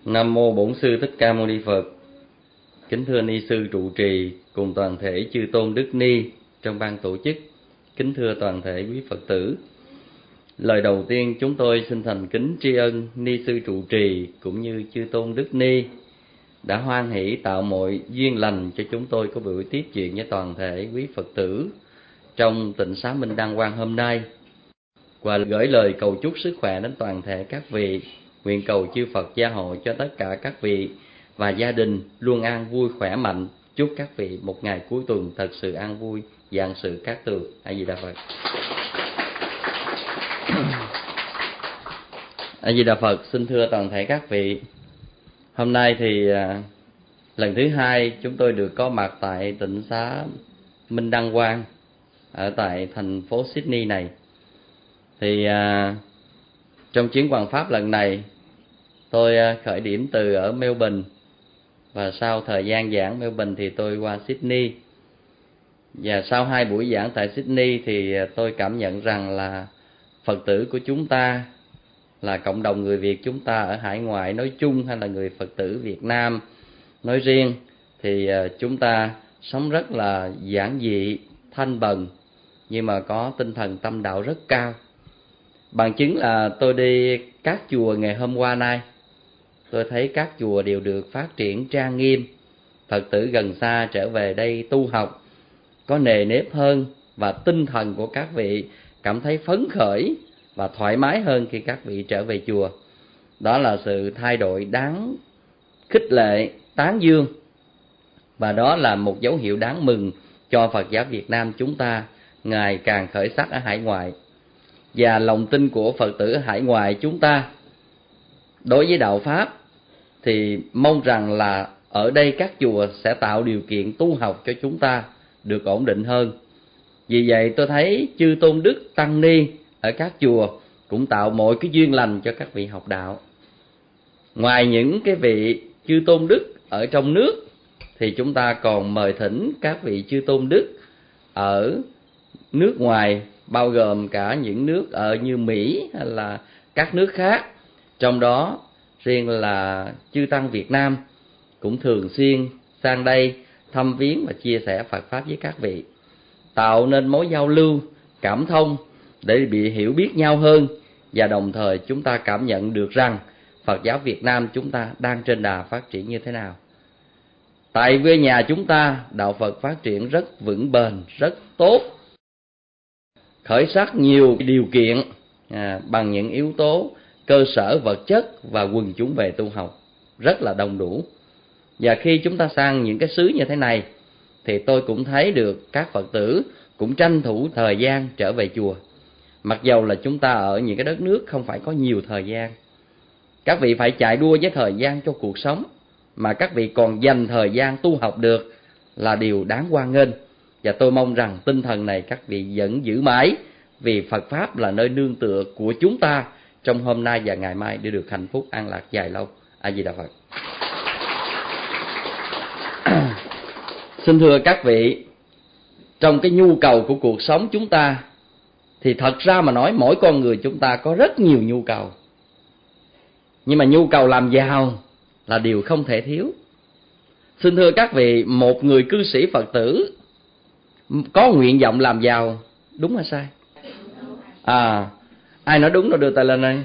Nam mô Bổn Sư Thích Ca Mâu Ni Phật. Kính thưa ni sư trụ trì cùng toàn thể chư tôn đức ni trong ban tổ chức. Kính thưa toàn thể quý Phật tử. Lời đầu tiên chúng tôi xin thành kính tri ân ni sư trụ trì cũng như chư tôn đức ni đã hoan hỷ tạo mọi duyên lành cho chúng tôi có buổi tiếp chuyện với toàn thể quý Phật tử trong tịnh xá Minh Đăng Quang hôm nay, và gửi lời cầu chúc sức khỏe đến toàn thể các vị. Nguyện cầu chư Phật gia hộ cho tất cả các vị và gia đình luôn an vui khỏe mạnh. Chúc các vị một ngày cuối tuần thật sự an vui, vạn sự cát tường. A Di Đà Phật. A Di Đà Phật. Xin thưa toàn thể các vị, hôm nay thì lần thứ hai chúng tôi được có mặt tại tịnh xá Minh Đăng Quang ở tại thành phố Sydney này. Thì trong chuyến hoằng pháp lần này, tôi khởi điểm từ ở Melbourne, và sau thời gian giảng Melbourne thì tôi qua Sydney. Và sau 2 buổi giảng tại Sydney thì tôi cảm nhận rằng là Phật tử của chúng ta, là cộng đồng người Việt chúng ta ở hải ngoại nói chung, hay là người Phật tử Việt Nam nói riêng, thì chúng ta sống rất là giản dị, thanh bần, nhưng mà có tinh thần tâm đạo rất cao. Bằng chứng là tôi đi các chùa ngày hôm qua nay, tôi thấy các chùa đều được phát triển trang nghiêm, Phật tử gần xa trở về đây tu học có nề nếp hơn, và tinh thần của các vị cảm thấy phấn khởi và thoải mái hơn khi các vị trở về chùa. Đó là sự thay đổi đáng khích lệ, tán dương, và đó là một dấu hiệu đáng mừng cho Phật giáo Việt Nam chúng ta ngày càng khởi sắc ở hải ngoại. Và lòng tin của Phật tử ở hải ngoại chúng ta đối với đạo Pháp thì mong rằng là ở đây các chùa sẽ tạo điều kiện tu học cho chúng ta được ổn định hơn. Vì vậy tôi thấy chư tôn đức tăng ni ở các chùa cũng tạo mọi cái duyên lành cho các vị học đạo. Ngoài những cái vị chư tôn đức ở trong nước thì chúng ta còn mời thỉnh các vị chư tôn đức ở nước ngoài, bao gồm cả những nước ở như Mỹ hay là các nước khác. Trong đó riêng là chư tăng Việt Nam cũng thường xuyên sang đây thăm viếng và chia sẻ Phật Pháp với các vị, tạo nên mối giao lưu, cảm thông để bị hiểu biết nhau hơn. Và đồng thời chúng ta cảm nhận được rằng Phật giáo Việt Nam chúng ta đang trên đà phát triển như thế nào. Tại quê nhà chúng ta, đạo Phật phát triển rất vững bền, rất tốt, khởi sắc nhiều điều kiện bằng những yếu tố cơ sở vật chất và quần chúng về tu học rất là đông đủ. Và khi chúng ta sang những cái xứ như thế này thì tôi cũng thấy được các Phật tử cũng tranh thủ thời gian trở về chùa. Mặc dầu là chúng ta ở những cái đất nước không phải có nhiều thời gian, các vị phải chạy đua với thời gian cho cuộc sống, mà các vị còn dành thời gian tu học được là điều đáng hoan nghênh. Và tôi mong rằng tinh thần này các vị vẫn giữ mãi, vì Phật Pháp là nơi nương tựa của chúng ta trong hôm nay và ngày mai để được hạnh phúc an lạc dài lâu. A Di Đà Phật. Xin thưa các vị, trong cái nhu cầu của cuộc sống chúng ta thì thật ra mà nói mỗi con người chúng ta có rất nhiều nhu cầu. Nhưng mà nhu cầu làm giàu là điều không thể thiếu. Xin thưa các vị, một người cư sĩ Phật tử có nguyện vọng làm giàu, đúng hay sai? Ai nói đúng rồi đưa tay lên đây.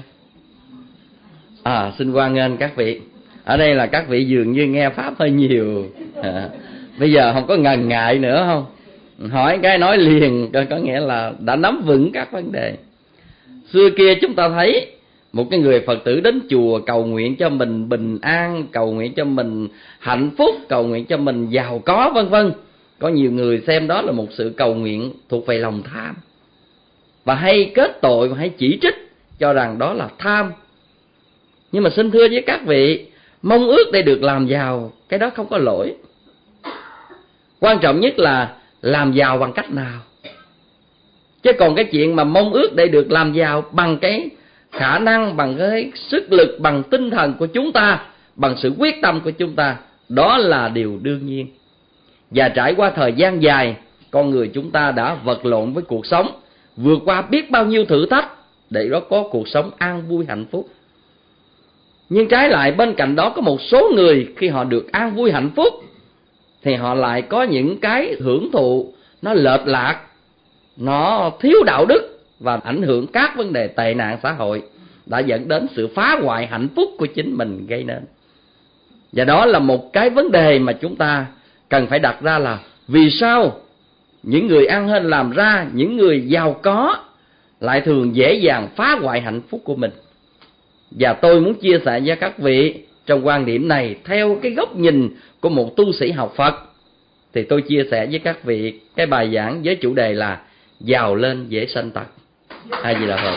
Xin hoan nghênh các vị. Ở đây là các vị dường như nghe Pháp hơi nhiều. Bây giờ không có ngần ngại nữa, không hỏi cái nói liền, có nghĩa là đã nắm vững các vấn đề. Xưa kia chúng ta thấy một cái người Phật tử đến chùa cầu nguyện cho mình bình an, cầu nguyện cho mình hạnh phúc, cầu nguyện cho mình giàu có, vân vân. Có nhiều người xem đó là một sự cầu nguyện thuộc về lòng tham, và hay kết tội và hay chỉ trích cho rằng đó là tham. Nhưng mà xin thưa với các vị, mong ước để được làm giàu, cái đó không có lỗi. Quan trọng nhất là làm giàu bằng cách nào. Chứ còn cái chuyện mà mong ước để được làm giàu bằng cái khả năng, bằng cái sức lực, bằng tinh thần của chúng ta, bằng sự quyết tâm của chúng ta, đó là điều đương nhiên. Và trải qua thời gian dài, con người chúng ta đã vật lộn với cuộc sống, vượt qua biết bao nhiêu thử thách để đó có cuộc sống an vui hạnh phúc. Nhưng trái lại bên cạnh đó có một số người khi họ được an vui hạnh phúc thì họ lại có những cái hưởng thụ nó lệch lạc, nó thiếu đạo đức và ảnh hưởng các vấn đề tệ nạn xã hội, đã dẫn đến sự phá hoại hạnh phúc của chính mình gây nên. Và đó là một cái vấn đề mà chúng ta cần phải đặt ra là vì sao những người ăn hên làm ra, những người giàu có lại thường dễ dàng phá hoại hạnh phúc của mình. Và tôi muốn chia sẻ với các vị trong quan điểm này theo cái góc nhìn của một tu sĩ học Phật. Thì tôi chia sẻ với các vị cái bài giảng với chủ đề là giàu lên dễ sanh tật. A Di Đà Phật.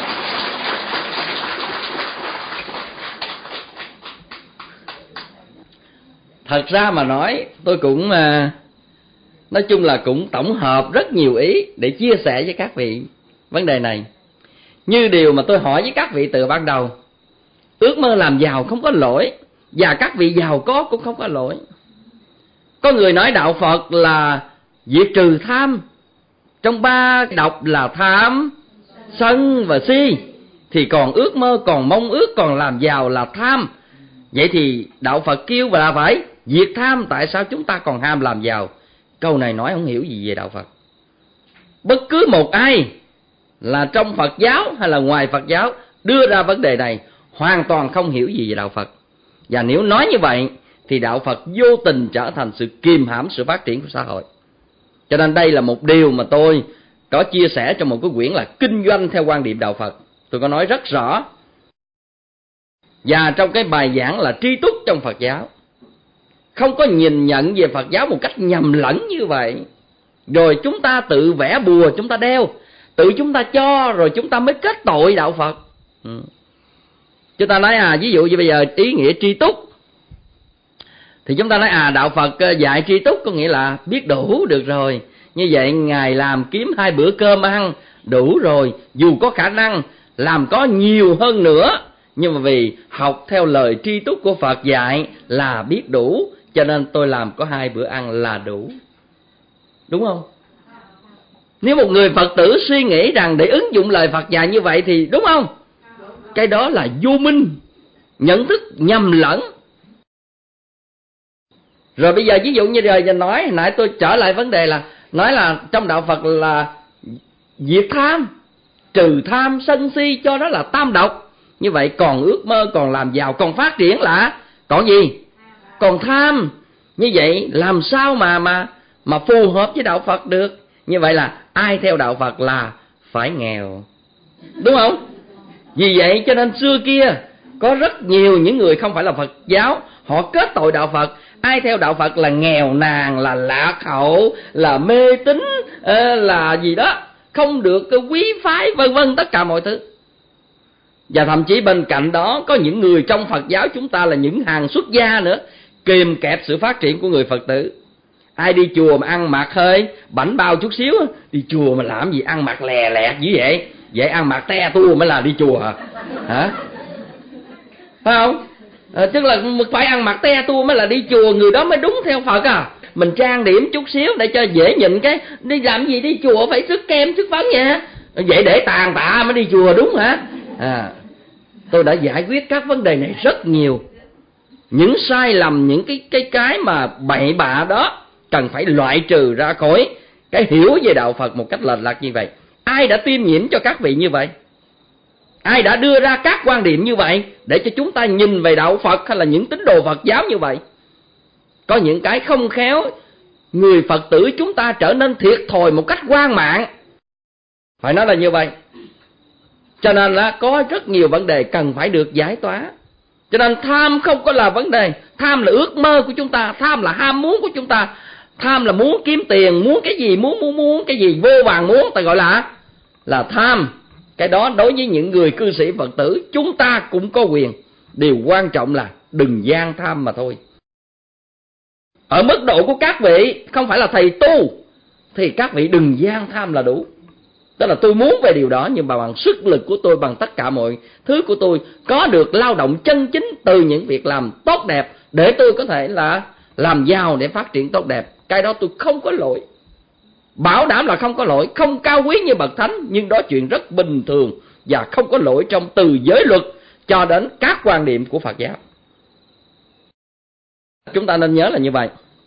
Thật ra mà nói, tôi cũng nói chung là cũng tổng hợp rất nhiều ý để chia sẻ với các vị vấn đề này. Như điều mà tôi hỏi với các vị từ ban đầu, ước mơ làm giàu không có lỗi, và các vị giàu có cũng không có lỗi. Có người nói đạo Phật là diệt trừ tham, trong 3 độc là tham, sân và si, thì còn ước mơ, còn mong ước, còn làm giàu là tham. Vậy thì đạo Phật kêu là phải diệt tham, tại sao chúng ta còn ham làm giàu? Câu này nói không hiểu gì về đạo Phật. Bất cứ một ai là trong Phật giáo hay là ngoài Phật giáo đưa ra vấn đề này hoàn toàn không hiểu gì về đạo Phật. Và nếu nói như vậy thì đạo Phật vô tình trở thành sự kìm hãm sự phát triển của xã hội. Cho nên đây là một điều mà tôi có chia sẻ trong một cái quyển là Kinh doanh theo quan điểm đạo Phật. Tôi có nói rất rõ. Và trong cái bài giảng là tri túc trong Phật giáo, không có nhìn nhận về Phật giáo một cách nhầm lẫn như vậy. Rồi chúng ta tự vẽ bùa chúng ta đeo, tự chúng ta cho rồi chúng ta mới kết tội đạo Phật. Chúng ta nói ví dụ như bây giờ ý nghĩa tri túc, thì chúng ta nói đạo Phật dạy tri túc có nghĩa là biết đủ được rồi. Như vậy Ngài làm kiếm 2 bữa cơm ăn đủ rồi, dù có khả năng làm có nhiều hơn nữa, nhưng mà vì học theo lời tri túc của Phật dạy là biết đủ, cho nên tôi làm có 2 bữa ăn là đủ. Đúng không? Nếu một người Phật tử suy nghĩ rằng để ứng dụng lời Phật dạy như vậy thì đúng không? Cái đó là vô minh, nhận thức nhầm lẫn. Rồi bây giờ ví dụ như giờ nói, nãy tôi trở lại vấn đề là nói là trong đạo Phật là diệt tham, trừ tham sân si, cho đó là tam độc. Như vậy còn ước mơ, còn làm giàu, còn phát triển là còn gì? Còn tham. Như vậy làm sao mà phù hợp với đạo Phật được? Như vậy là ai theo đạo Phật là phải nghèo, đúng không? Vì vậy cho nên xưa kia có rất nhiều những người không phải là Phật giáo, họ kết tội đạo Phật. Ai theo đạo Phật là nghèo nàn, là lạc hậu, là mê tín, là gì đó, không được quý phái, vân vân, tất cả mọi thứ. Và thậm chí bên cạnh đó có những người trong Phật giáo chúng ta là những hàng xuất gia nữa, kìm kẹp sự phát triển của người Phật tử. Ai đi chùa mà ăn mặc hơi bảnh bao chút xíu, đi chùa mà làm gì ăn mặc lè lẹt dữ vậy? Vậy ăn mặc te tua mới là đi chùa hả? Phải không? Tức là phải ăn mặc te tua mới là đi chùa, người đó mới đúng theo Phật à. Mình trang điểm chút xíu để cho dễ nhìn, cái đi làm gì đi chùa phải sức kem sức phấn vậy hả? Vậy để tàn tạ mới đi chùa đúng hả? Tôi đã giải quyết các vấn đề này rất nhiều. Những sai lầm, những cái mà bậy bạ đó cần phải loại trừ ra khỏi cái hiểu về đạo Phật một cách lệch lạc như vậy. Ai đã tiêm nhiễm cho các vị như vậy? Ai đã đưa ra các quan điểm như vậy để cho chúng ta nhìn về đạo Phật hay là những tín đồ Phật giáo như vậy? Có những cái không khéo, người Phật tử chúng ta trở nên thiệt thòi một cách hoang mạng, phải nói là như vậy. Cho nên là có rất nhiều vấn đề cần phải được giải tỏa. Cho nên tham không có là vấn đề. Tham là ước mơ của chúng ta, tham là ham muốn của chúng ta. Tham là muốn kiếm tiền, muốn cái gì, muốn cái gì vô vàng muốn, ta gọi là tham. Cái đó đối với những người cư sĩ Phật tử chúng ta cũng có quyền. Điều quan trọng là đừng gian tham mà thôi. Ở mức độ của các vị, không phải là thầy tu, thì các vị đừng gian tham là đủ. Tức là tôi muốn về điều đó, nhưng mà bằng sức lực của tôi, bằng tất cả mọi thứ của tôi, có được lao động chân chính từ những việc làm tốt đẹp, để tôi có thể là làm giàu để phát triển tốt đẹp. Cái đó tôi không có lỗi, bảo đảm là không có lỗi, không cao quý như bậc thánh, nhưng đó chuyện rất bình thường và không có lỗi trong từ giới luật cho đến các quan niệm của Phật giáo. Chúng ta nên nhớ là như vậy.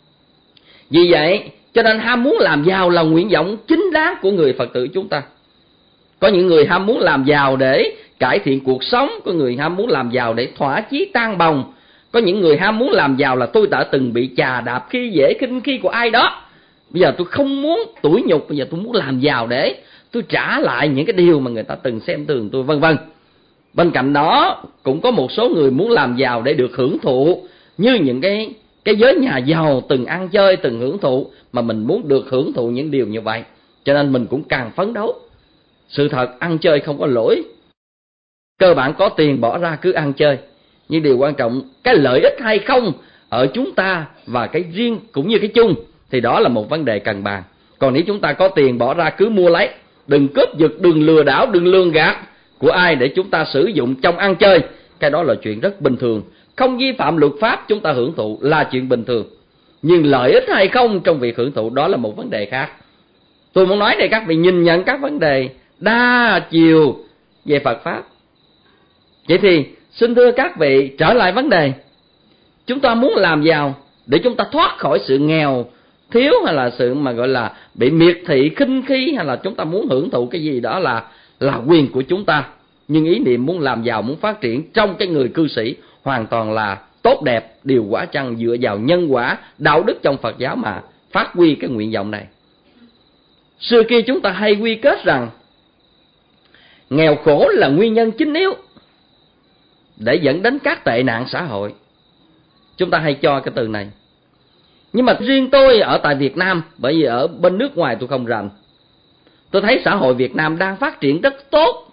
Vì vậy cho nên ham muốn làm giàu là nguyện vọng chính đáng của người Phật tử chúng ta. Có những người ham muốn làm giàu để cải thiện cuộc sống, có người ham muốn làm giàu để thỏa chí tan bồng, có những người ham muốn làm giàu là tôi đã từng bị chà đạp khi dễ khinh khi của ai đó, bây giờ tôi không muốn tủi nhục, bây giờ tôi muốn làm giàu để tôi trả lại những cái điều mà người ta từng xem thường tôi, vân vân. Bên cạnh đó cũng có một số người muốn làm giàu để được hưởng thụ, như những cái giới nhà giàu từng ăn chơi, từng hưởng thụ, mà mình muốn được hưởng thụ những điều như vậy, cho nên mình cũng càng phấn đấu. Sự thật ăn chơi không có lỗi, cơ bản có tiền bỏ ra cứ ăn chơi, nhưng điều quan trọng cái lợi ích hay không ở chúng ta và cái riêng cũng như cái chung thì đó là một vấn đề cần bàn. Còn nếu chúng ta có tiền bỏ ra cứ mua lấy, đừng cướp giật, đừng lừa đảo, đừng lường gạt của ai để chúng ta sử dụng trong ăn chơi, cái đó là chuyện rất bình thường. Không vi phạm luật pháp, chúng ta hưởng thụ là chuyện bình thường, nhưng lợi ích hay không trong việc hưởng thụ đó là một vấn đề khác. Tôi muốn nói đây các vị nhìn nhận các vấn đề đa chiều về Phật Pháp. Vậy thì xin thưa các vị, trở lại vấn đề, chúng ta muốn làm giàu để chúng ta thoát khỏi sự nghèo thiếu, hay là sự mà gọi là bị miệt thị khinh khi, hay là chúng ta muốn hưởng thụ cái gì đó là quyền của chúng ta. Nhưng ý niệm muốn làm giàu, muốn phát triển trong cái người cư sĩ hoàn toàn là tốt đẹp, điều quả chăng dựa vào nhân quả đạo đức trong Phật giáo mà phát huy cái nguyện vọng này. Xưa kia chúng ta hay quy kết rằng nghèo khổ là nguyên nhân chính yếu để dẫn đến các tệ nạn xã hội. Chúng ta hay cho cái từ này. Nhưng mà riêng tôi ở tại Việt Nam, bởi vì ở bên nước ngoài tôi không rành, tôi thấy xã hội Việt Nam đang phát triển rất tốt.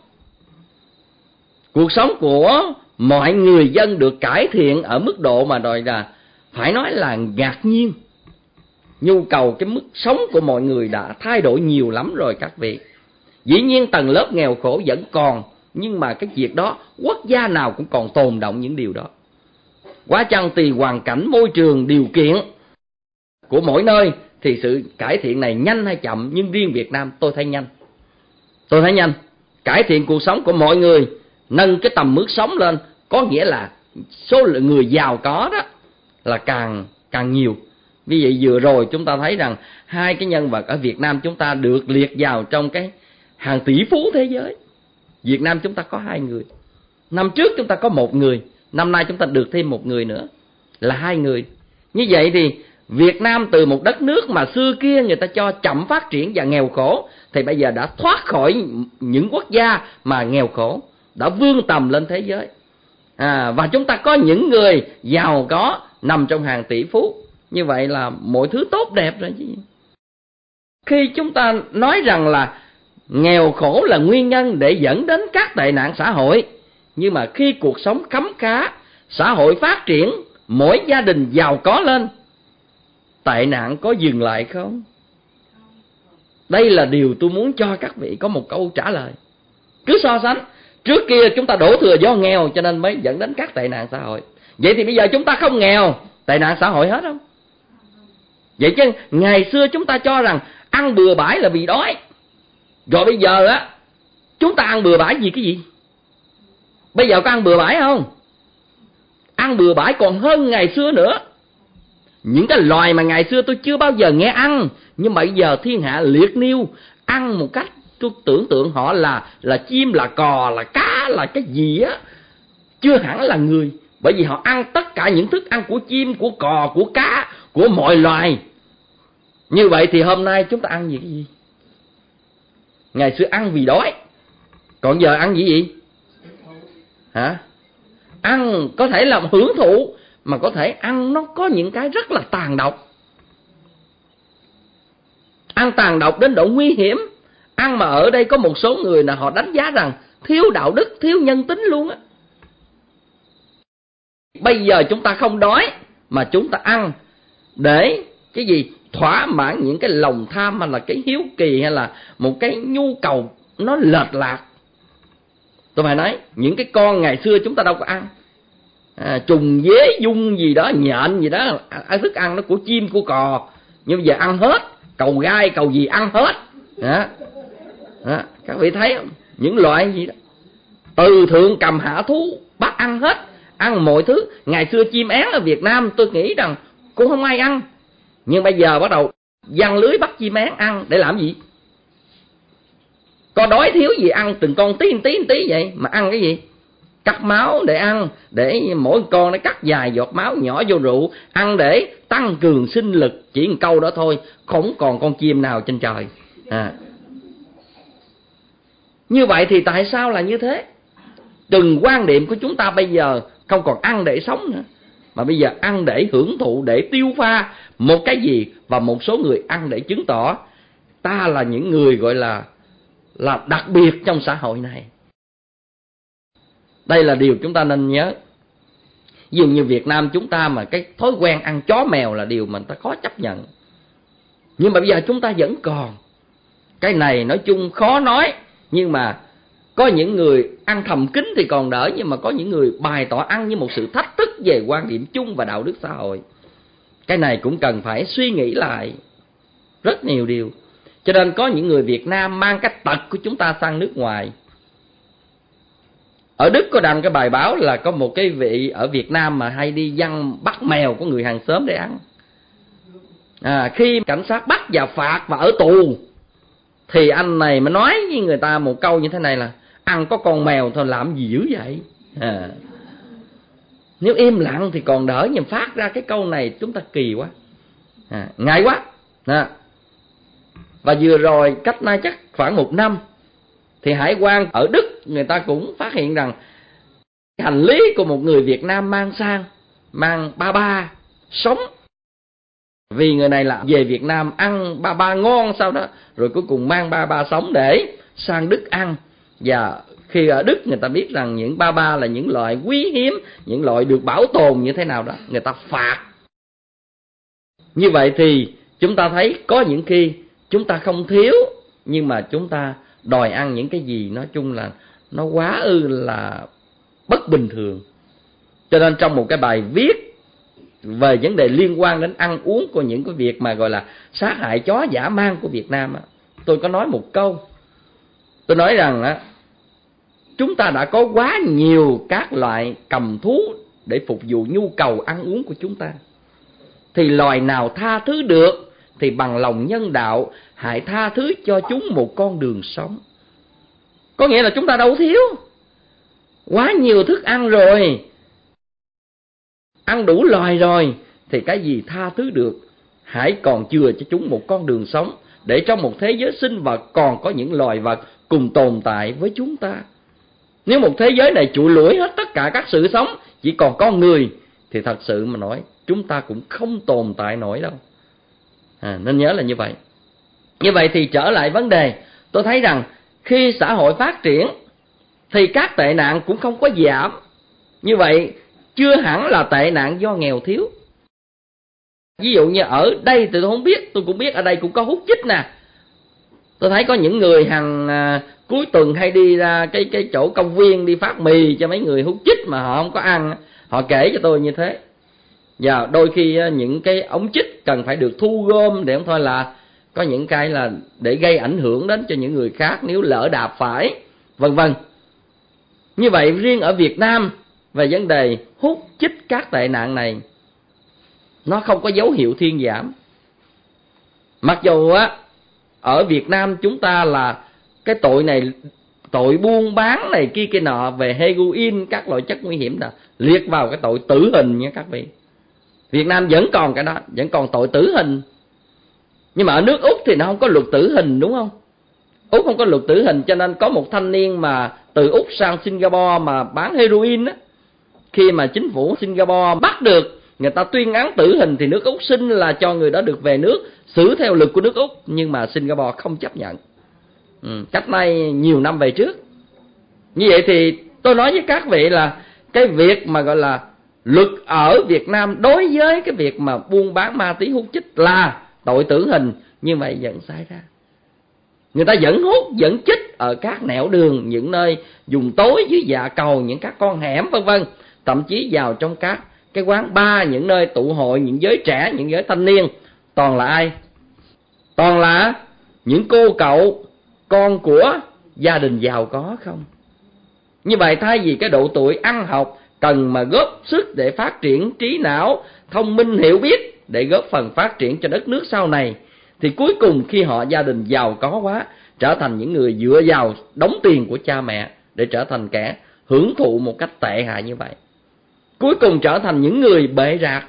Cuộc sống của mọi người dân được cải thiện ở mức độ mà đòi là phải nói là ngạc nhiên. Nhu cầu cái mức sống của mọi người đã thay đổi nhiều lắm rồi các vị. Dĩ nhiên tầng lớp nghèo khổ vẫn còn, nhưng mà cái việc đó quốc gia nào cũng còn tồn động những điều đó. Quá chăng tùy hoàn cảnh, môi trường, điều kiện của mỗi nơi thì sự cải thiện này nhanh hay chậm, nhưng riêng Việt Nam tôi thấy nhanh. Tôi thấy nhanh. Cải thiện cuộc sống của mọi người, nâng cái tầm mức sống lên, có nghĩa là số lượng người giàu có đó là càng nhiều. Vì vậy vừa rồi chúng ta thấy rằng hai cái nhân vật ở Việt Nam chúng ta được liệt vào trong cái hàng tỷ phú thế giới. Việt Nam chúng ta có 2 người. Năm trước chúng ta có 1 người, năm nay chúng ta được thêm 1 người nữa, là 2 người. Như vậy thì Việt Nam từ một đất nước mà xưa kia người ta cho chậm phát triển và nghèo khổ, thì bây giờ đã thoát khỏi những quốc gia mà nghèo khổ, đã vươn tầm lên thế giới. Và chúng ta có những người giàu có nằm trong hàng tỷ phú. Như vậy là mọi thứ tốt đẹp rồi chứ. Khi chúng ta nói rằng là nghèo khổ là nguyên nhân để dẫn đến các tệ nạn xã hội, nhưng mà khi cuộc sống khấm khá, xã hội phát triển, mỗi gia đình giàu có lên, tệ nạn có dừng lại không? Đây là điều tôi muốn cho các vị có một câu trả lời. Cứ so sánh, trước kia chúng ta đổ thừa do nghèo cho nên mới dẫn đến các tệ nạn xã hội. Vậy thì bây giờ chúng ta không nghèo, tệ nạn xã hội hết không? Vậy chứ ngày xưa chúng ta cho rằng ăn bừa bãi là vì đói, rồi bây giờ á chúng ta ăn bừa bãi vì cái gì? Bây giờ có ăn bừa bãi không? Ăn bừa bãi còn hơn ngày xưa nữa. Những cái loài mà ngày xưa tôi chưa bao giờ nghe ăn, nhưng mà bây giờ thiên hạ liệt niêu ăn một cách tôi tưởng tượng họ là chim, là cò, là cá, là cái gì á, chưa hẳn là người. Bởi vì họ ăn tất cả những thức ăn của chim, của cò, của cá, của mọi loài. Như vậy thì hôm nay chúng ta ăn gì cái gì? Ngày xưa ăn vì đói, còn giờ ăn gì? Hả? Ăn có thể là hưởng thụ, mà có thể ăn nó có những cái rất là tàn độc. Ăn tàn độc đến độ nguy hiểm. Ăn mà ở đây có một số người là họ đánh giá rằng thiếu đạo đức, thiếu nhân tính luôn á. Bây giờ chúng ta không đói mà chúng ta ăn để cái gì? Thỏa mãn những cái lòng tham, hay là cái hiếu kỳ, hay là một cái nhu cầu nó lệch lạc. Tôi phải nói, những cái con ngày xưa chúng ta đâu có ăn. Trùng dế dung gì đó, nhện gì đó, thức ăn nó của chim, của cò. Nhưng bây giờ ăn hết, cầu gai, cầu gì ăn hết. Các vị thấy không? Những loại gì đó, từ thượng cầm hạ thú bắt ăn hết. ăn mọi thứ. Ngày xưa chim én ở Việt Nam tôi nghĩ rằng cũng không ai ăn, nhưng bây giờ bắt đầu giăng lưới bắt chim én ăn để làm gì? Có đói thiếu gì ăn từng con tí vậy mà ăn cái gì? Cắt máu để ăn, để mỗi con nó cắt vài giọt máu nhỏ vô rượu ăn để tăng cường sinh lực. Chỉ một câu đó thôi, không còn con chim nào trên trời. Như vậy thì tại sao là như thế? Từng quan điểm của chúng ta bây giờ không còn ăn để sống nữa, mà bây giờ ăn để hưởng thụ, để tiêu pha một cái gì. Và một số người ăn để chứng tỏ ta là những người gọi là đặc biệt trong xã hội này. Đây là điều chúng ta nên nhớ. Ví dụ như Việt Nam chúng ta mà cái thói quen ăn chó mèo là điều mà người ta khó chấp nhận. Nhưng mà bây giờ chúng ta vẫn còn. Cái này nói chung khó nói, nhưng mà có những người ăn thầm kín thì còn đỡ, nhưng mà có những người bày tỏ ăn như một sự thách thức về quan điểm chung và đạo đức xã hội. Cái này cũng cần phải suy nghĩ lại rất nhiều điều. Cho nên có những người Việt Nam mang cái tật của chúng ta sang nước ngoài. Ở Đức có đăng cái bài báo là có một cái vị ở Việt Nam mà hay đi giăng bắt mèo của người hàng xóm để ăn. Khi cảnh sát bắt và phạt và ở tù thì anh này mới nói với người ta một câu như thế này là: ăn có con mèo thôi làm gì dữ vậy? Nếu im lặng thì còn đỡ, nhưng phát ra cái câu này chúng ta kỳ quá, ngại quá. Và vừa rồi cách nay chắc khoảng 1 năm thì hải quan ở Đức người ta cũng phát hiện rằng hành lý của một người Việt Nam mang ba sống. Vì người này là về Việt Nam ăn ba ngon, sau đó rồi cuối cùng mang ba sống để sang Đức ăn. Và khi ở Đức người ta biết rằng những ba là những loại quý hiếm, những loại được bảo tồn như thế nào đó, người ta phạt. Như vậy thì chúng ta thấy có những khi chúng ta không thiếu, nhưng mà chúng ta đòi ăn những cái gì nói chung là nó quá là bất bình thường. Cho nên trong một cái bài viết về vấn đề liên quan đến ăn uống của những cái việc mà gọi là sát hại chó dã man của Việt Nam, tôi có nói một câu. Tôi nói rằng chúng ta đã có quá nhiều các loại cầm thú để phục vụ nhu cầu ăn uống của chúng ta. Thì loài nào tha thứ được thì bằng lòng nhân đạo hãy tha thứ cho chúng một con đường sống. Có nghĩa là chúng ta đâu thiếu, quá nhiều thức ăn rồi, ăn đủ loài rồi, thì cái gì tha thứ được, hãy còn chừa cho chúng một con đường sống, để trong một thế giới sinh vật còn có những loài vật cùng tồn tại với chúng ta. Nếu một thế giới này trụi lủi hết tất cả các sự sống, chỉ còn con người, thì thật sự mà nói chúng ta cũng không tồn tại nổi đâu. Nên nhớ là như vậy. Như vậy thì trở lại vấn đề, tôi thấy rằng khi xã hội phát triển thì các tệ nạn cũng không có giảm. Như vậy chưa hẳn là tệ nạn do nghèo thiếu. Ví dụ như ở đây thì tôi không biết, tôi cũng biết ở đây cũng có hút chích nè. Tôi thấy có những người hàng cuối tuần hay đi ra cái chỗ công viên đi phát mì cho mấy người hút chích mà họ không có ăn. Họ kể cho tôi như thế. Và đôi khi những cái ống chích cần phải được thu gom, để không thôi là có những cái là để gây ảnh hưởng đến cho những người khác nếu lỡ đạp phải, vân vân. Như vậy riêng ở Việt Nam về vấn đề hút chích các tệ nạn này, nó không có dấu hiệu thuyên giảm. Mặc dù ở Việt Nam chúng ta là cái tội này, tội buôn bán này kia nọ về heroin, các loại chất nguy hiểm, là liệt vào cái tội tử hình nha các vị. Việt Nam vẫn còn cái đó, vẫn còn tội tử hình. Nhưng mà ở nước Úc thì nó không có luật tử hình, đúng không? Úc không có luật tử hình, cho nên có một thanh niên mà từ Úc sang Singapore mà bán heroin á, khi mà chính phủ Singapore bắt được, người ta tuyên án tử hình thì nước Úc xin là cho người đó được về nước xử theo luật của nước Úc, nhưng mà Singapore không chấp nhận. Cách nay nhiều năm về trước. Như vậy thì tôi nói với các vị là cái việc mà gọi là luật ở Việt Nam đối với cái việc mà buôn bán ma túy hút chích là tội tử hình, nhưng mà vẫn xảy ra. Người ta vẫn hút, vẫn chích ở các nẻo đường, những nơi vùng tối dưới dạ cầu, những các con hẻm vân vân, thậm chí vào trong các cái quán bar, những nơi tụ hội những giới trẻ, những giới thanh niên. Toàn là ai? Toàn là những cô cậu con của gia đình giàu có không. Như vậy thay vì cái độ tuổi ăn học cần mà góp sức để phát triển trí não, thông minh, hiểu biết, để góp phần phát triển cho đất nước sau này, thì cuối cùng khi họ gia đình giàu có quá, trở thành những người dựa vào đống tiền của cha mẹ để trở thành kẻ hưởng thụ một cách tệ hại như vậy. Cuối cùng trở thành những người bệ rạc,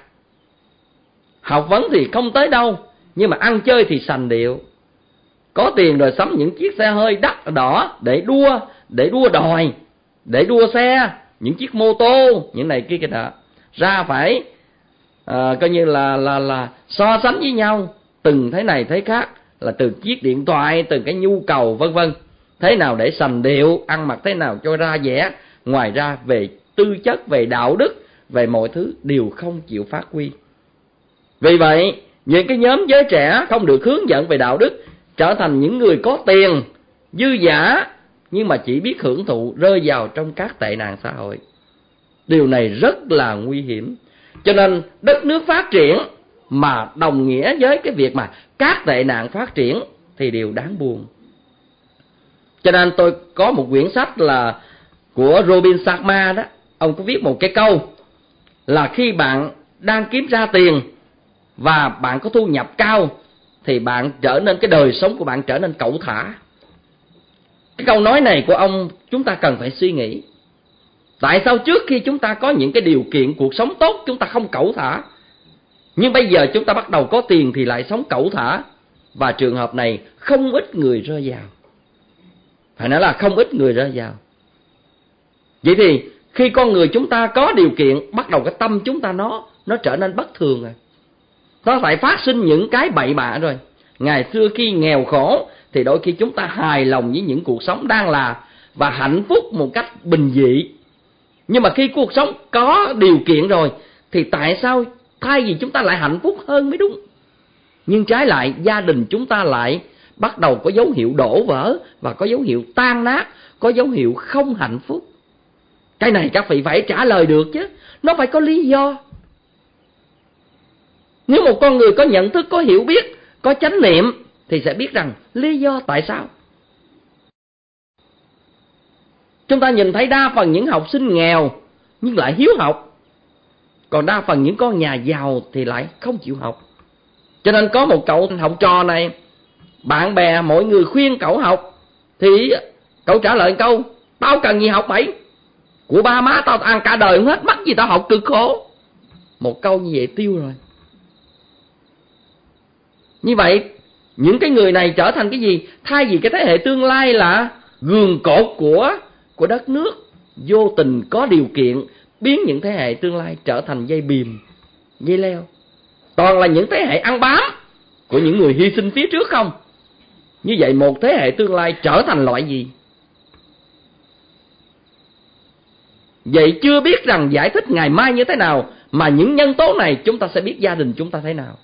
học vấn thì không tới đâu, nhưng mà ăn chơi thì sành điệu. Có tiền rồi sắm những chiếc xe hơi đắt đỏ để đua đòi, để đua xe, những chiếc mô tô, những này kia nọ, ra phải coi như là so sánh với nhau, từng thế này thế khác, là từ chiếc điện thoại, từ cái nhu cầu vân vân, thế nào để sành điệu, ăn mặc thế nào cho ra vẻ. Ngoài ra về tư chất, về đạo đức, về mọi thứ đều không chịu phát huy. Vì vậy những cái nhóm giới trẻ không được hướng dẫn về đạo đức, trở thành những người có tiền dư dả nhưng mà chỉ biết hưởng thụ, rơi vào trong các tệ nạn xã hội. Điều này rất là nguy hiểm. Cho nên đất nước phát triển mà đồng nghĩa với cái việc mà các tệ nạn phát triển thì điều đáng buồn. Cho nên tôi có một quyển sách là của Robin Sharma đó, ông có viết một cái câu là khi bạn đang kiếm ra tiền và bạn có thu nhập cao thì bạn trở nên, cái đời sống của bạn trở nên cẩu thả. Cái câu nói này của ông chúng ta cần phải suy nghĩ. Tại sao trước khi chúng ta có những cái điều kiện cuộc sống tốt chúng ta không cẩu thả, nhưng bây giờ chúng ta bắt đầu có tiền thì lại sống cẩu thả? Và trường hợp này không ít người rơi vào, phải nói là không ít người rơi vào. Vậy thì khi con người chúng ta có điều kiện, bắt đầu cái tâm chúng ta nó trở nên bất thường rồi, nó phải phát sinh những cái bậy bạ rồi. Ngày xưa khi nghèo khổ thì đôi khi chúng ta hài lòng với những cuộc sống đang là và hạnh phúc một cách bình dị. Nhưng mà khi cuộc sống có điều kiện rồi thì tại sao thay vì chúng ta lại hạnh phúc hơn mới đúng? Nhưng trái lại gia đình chúng ta lại bắt đầu có dấu hiệu đổ vỡ và có dấu hiệu tan nát, có dấu hiệu không hạnh phúc. Cái này các vị phải trả lời được chứ, nó phải có lý do. Nếu một con người có nhận thức, có hiểu biết, có chánh niệm thì sẽ biết rằng lý do tại sao. Chúng ta nhìn thấy đa phần những học sinh nghèo nhưng lại hiếu học, còn đa phần những con nhà giàu thì lại không chịu học. Cho nên có một cậu học trò này, bạn bè mọi người khuyên cậu học thì cậu trả lời câu: tao cần gì học mày, của ba má tao ăn cả đời không hết, mắc gì tao học cực khổ. Một câu như vậy tiêu rồi. Như vậy những cái người này trở thành cái gì? Thay vì cái thế hệ tương lai là gường cột của đất nước, vô tình có điều kiện biến những thế hệ tương lai trở thành dây bìm, dây leo. Toàn là những thế hệ ăn bám của những người hy sinh phía trước không. Như vậy một thế hệ tương lai trở thành loại gì? Vậy chưa biết rằng giải thích ngày mai như thế nào, mà những nhân tố này chúng ta sẽ biết gia đình chúng ta thế nào.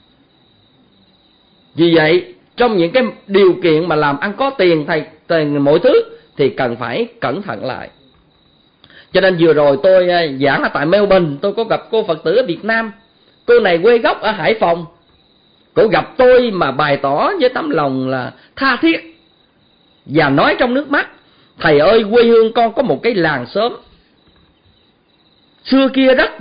Vì vậy trong những cái điều kiện mà làm ăn có tiền mọi thứ thì cần phải cẩn thận lại. Cho nên vừa rồi tôi giảng ở tại Melbourne, tôi có gặp cô Phật tử ở Việt Nam. Cô này quê gốc ở Hải Phòng. Cô gặp tôi mà bày tỏ với tấm lòng là tha thiết và nói trong nước mắt: thầy ơi, quê hương con có một cái làng xóm xưa kia rất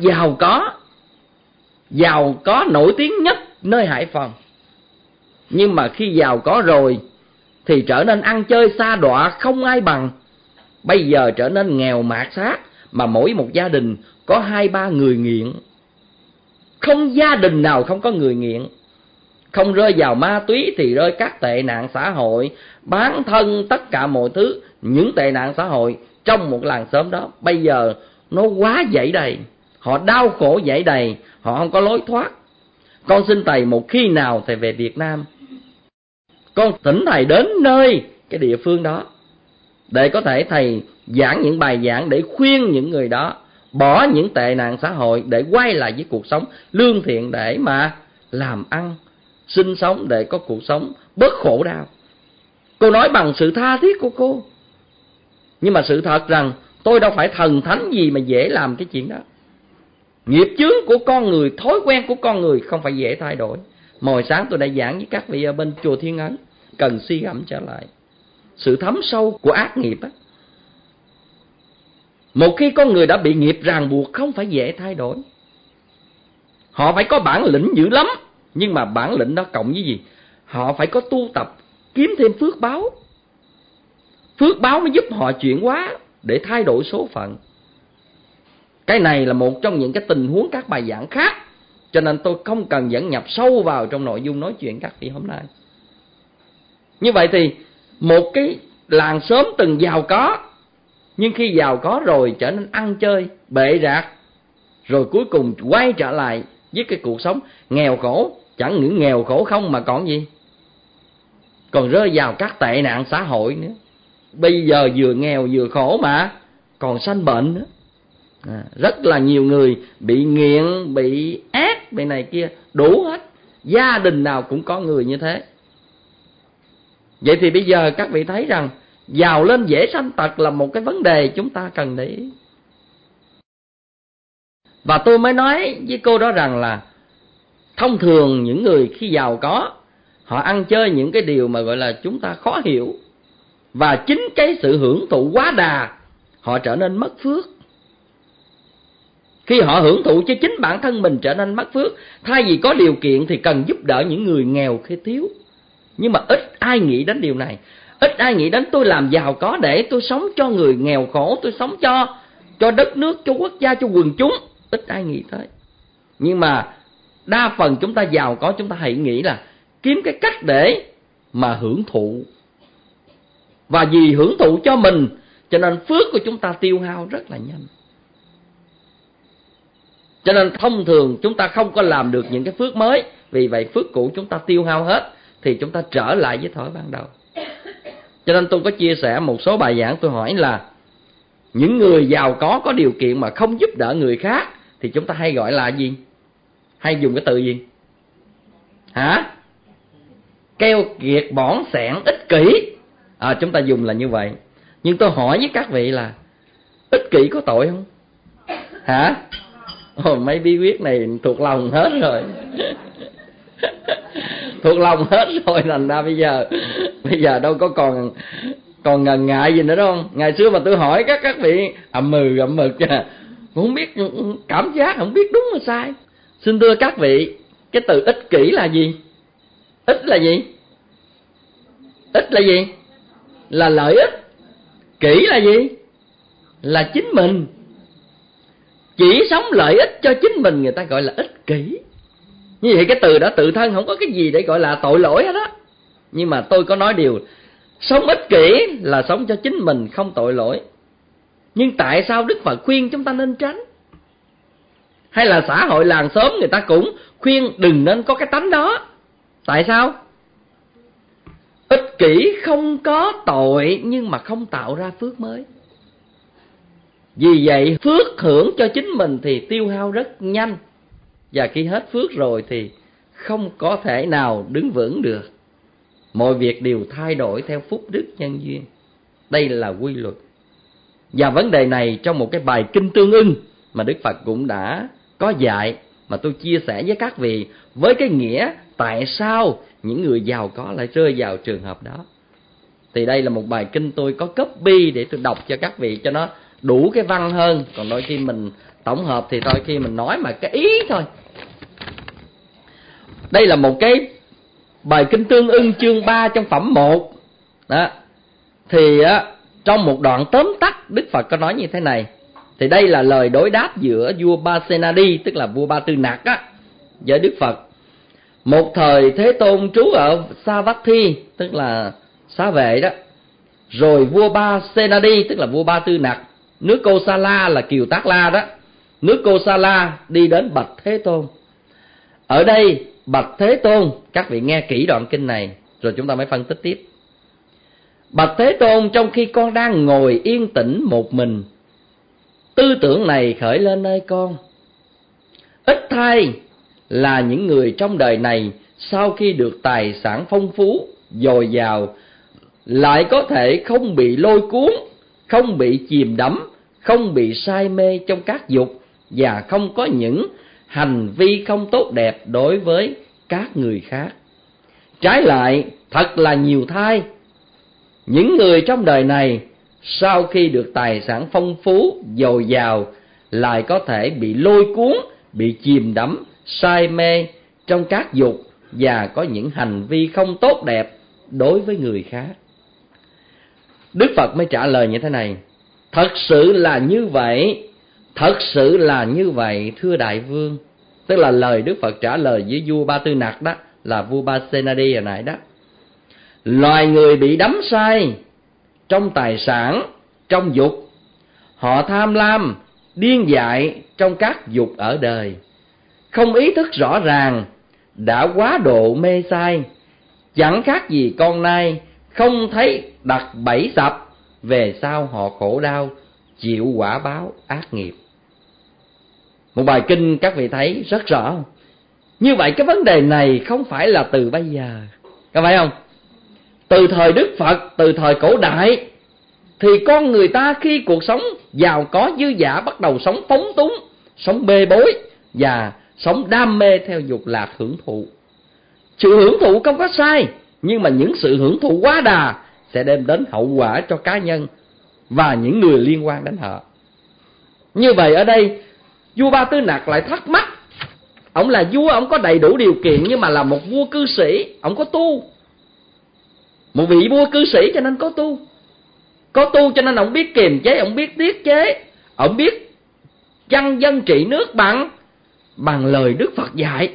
giàu có nổi tiếng nhất nơi Hải Phòng. Nhưng mà khi giàu có rồi thì trở nên ăn chơi sa đọa không ai bằng. Bây giờ trở nên nghèo mạt xác, mà mỗi một gia đình có 2-3 người nghiện. Không gia đình nào không có người nghiện. Không rơi vào ma túy thì rơi các tệ nạn xã hội, bán thân, tất cả mọi thứ. Những tệ nạn xã hội trong một làng xóm đó bây giờ nó quá dẫy đầy. Họ đau khổ dẫy đầy, họ không có lối thoát. Con xin thầy một khi nào thầy về Việt Nam, con thỉnh thầy đến nơi cái địa phương đó để có thể thầy giảng những bài giảng để khuyên những người đó bỏ những tệ nạn xã hội, để quay lại với cuộc sống lương thiện, để mà làm ăn sinh sống, để có cuộc sống bớt khổ đau. Cô nói bằng sự tha thiết của cô. Nhưng mà sự thật rằng tôi đâu phải thần thánh gì mà dễ làm cái chuyện đó. Nghiệp chướng của con người, thói quen của con người không phải dễ thay đổi. Hồi sáng tôi đã giảng với các vị ở bên chùa Thiên Ấn, cần suy gẫm trở lại sự thấm sâu của ác nghiệp á. Một khi con người đã bị nghiệp ràng buộc không phải dễ thay đổi. Họ phải có bản lĩnh dữ lắm, nhưng mà bản lĩnh đó cộng với gì? Họ phải có tu tập, kiếm thêm phước báo. Phước báo mới giúp họ chuyển hóa để thay đổi số phận. Cái này là một trong những cái tình huống các bài giảng khác, cho nên tôi không cần dẫn nhập sâu vào trong nội dung nói chuyện các vị hôm nay. Như vậy thì một cái làng xóm từng giàu có, nhưng khi giàu có rồi trở nên ăn chơi bệ rạc, rồi cuối cùng quay trở lại với cái cuộc sống nghèo khổ. Chẳng những nghèo khổ không mà còn gì? Còn rơi vào các tệ nạn xã hội nữa. Bây giờ vừa nghèo vừa khổ mà còn sanh bệnh nữa. Rất là nhiều người bị nghiện, bị ác, bị này kia, đủ hết. Gia đình nào cũng có người như thế. Vậy thì bây giờ các vị thấy rằng giàu lên dễ sanh tật là một cái vấn đề chúng ta cần để ý. Và tôi mới nói với cô đó rằng là thông thường những người khi giàu có, họ ăn chơi những cái điều mà gọi là chúng ta khó hiểu. Và chính cái sự hưởng thụ quá đà, họ trở nên mất phước. Khi họ hưởng thụ cho chính bản thân mình trở nên mất phước. Thay vì có điều kiện thì cần giúp đỡ những người nghèo khi thiếu. Nhưng mà ít ai nghĩ đến điều này. Ít ai nghĩ đến tôi làm giàu có để tôi sống cho người nghèo khổ, tôi sống cho đất nước, cho quốc gia, cho quần chúng. Ít ai nghĩ tới. Nhưng mà đa phần chúng ta giàu có, chúng ta hãy nghĩ là kiếm cái cách để mà hưởng thụ. Và vì hưởng thụ cho mình, cho nên phước của chúng ta tiêu hao rất là nhanh. Cho nên thông thường chúng ta không có làm được những cái phước mới. Vì vậy phước cũ chúng ta tiêu hao hết, thì chúng ta trở lại với thói ban đầu. Cho nên tôi có chia sẻ một số bài giảng, tôi hỏi là những người giàu có điều kiện mà không giúp đỡ người khác thì chúng ta hay gọi là gì? Hay dùng cái từ gì? Hả? Keo kiệt, bỏn sẻn, ích kỷ. Chúng ta dùng là như vậy. Nhưng tôi hỏi với các vị là ích kỷ có tội không? Hả? Mấy bí quyết này thuộc lòng hết rồi. Thuộc lòng hết rồi, thành ra bây giờ đâu có còn ngần ngại gì nữa đâu không? Ngày xưa mà tôi hỏi các vị ậm mực không biết cảm giác, không biết đúng hay sai. Xin thưa các vị, cái từ ích kỷ là gì? Ích là gì? Ích là gì? Là lợi ích. Kỷ là gì? Là chính mình. Chỉ sống lợi ích cho chính mình người ta gọi là ích kỷ. Như vậy cái từ đó tự thân không có cái gì để gọi là tội lỗi hết á. Nhưng mà tôi có nói điều sống ích kỷ là sống cho chính mình, không tội lỗi. Nhưng tại sao Đức Phật khuyên chúng ta nên tránh? Hay là xã hội làng xóm người ta cũng khuyên đừng nên có cái tánh đó? Tại sao? Ích kỷ không có tội nhưng mà không tạo ra phước mới. Vì vậy phước hưởng cho chính mình thì tiêu hao rất nhanh. Và khi hết phước rồi thì không có thể nào đứng vững được. Mọi việc đều thay đổi theo phúc đức nhân duyên. Đây là quy luật. Và vấn đề này trong một cái bài kinh Tương Ưng mà Đức Phật cũng đã có dạy, mà tôi chia sẻ với các vị với cái nghĩa tại sao những người giàu có lại rơi vào trường hợp đó. Thì đây là một bài kinh tôi có copy để tôi đọc cho các vị cho nó đủ cái văn hơn. Còn đôi khi mình tổng hợp thì đôi khi mình nói mà cái ý thôi. Đây là một cái bài kinh Tương Ưng chương 3 trong phẩm 1 đó. Thì trong một đoạn tóm tắt Đức Phật có nói như thế này. Thì đây là lời đối đáp giữa vua Pasenadi, tức là vua Ba Tư Nặc á, với Đức Phật. Một thời Thế Tôn trú ở Savatthi, tức là xá vệ đó. Rồi vua Pasenadi, tức là vua Ba Tư Nặc, nước Kosala là Kiều Tác La đó, nước Kosala đi đến bạch Thế Tôn. Ở đây bạch Thế Tôn, các vị nghe kỹ đoạn kinh này rồi chúng ta mới phân tích tiếp. Bạch Thế Tôn, trong khi con đang ngồi yên tĩnh một mình, tư tưởng này khởi lên nơi con. Ít thay là những người trong đời này sau khi được tài sản phong phú, dồi dào, lại có thể không bị lôi cuốn, không bị chìm đắm, không bị say mê trong các dục, và không có những hành vi không tốt đẹp đối với các người khác. Trái lại, thật là nhiều thay, những người trong đời này sau khi được tài sản phong phú, dồi dào, lại có thể bị lôi cuốn, bị chìm đắm, say mê trong các dục và có những hành vi không tốt đẹp đối với người khác. Đức Phật mới trả lời như thế này: thật sự là như vậy, thật sự là như vậy thưa đại vương. Tức là lời Đức Phật trả lời với vua Ba Tư Nặc đó, là vua Ba Senadi hồi nãy đó. Loài người bị đắm say trong tài sản, trong dục. Họ tham lam, điên dại trong các dục ở đời, không ý thức rõ ràng, đã quá độ mê say, chẳng khác gì con nai không thấy đặt bẫy sập, về sau họ khổ đau chịu quả báo ác nghiệp. Một bài kinh các vị thấy rất rõ. Như vậy cái vấn đề này không phải là từ bây giờ, có phải không? Từ thời Đức Phật, từ thời cổ đại, thì con người ta khi cuộc sống giàu có dư dả bắt đầu sống phóng túng, sống bê bối và sống đam mê theo dục lạc hưởng thụ. Sự hưởng thụ không có sai, nhưng mà những sự hưởng thụ quá đà sẽ đem đến hậu quả cho cá nhân và những người liên quan đến họ. Như vậy ở đây vua Ba Tư Nặc lại thắc mắc. Ông là vua, ông có đầy đủ điều kiện, nhưng mà là một vua cư sĩ, ông có tu. Một vị vua cư sĩ cho nên có tu. Có tu cho nên ông biết kiềm chế, ông biết tiết chế, ông biết chăn dân trị nước bằng lời Đức Phật dạy.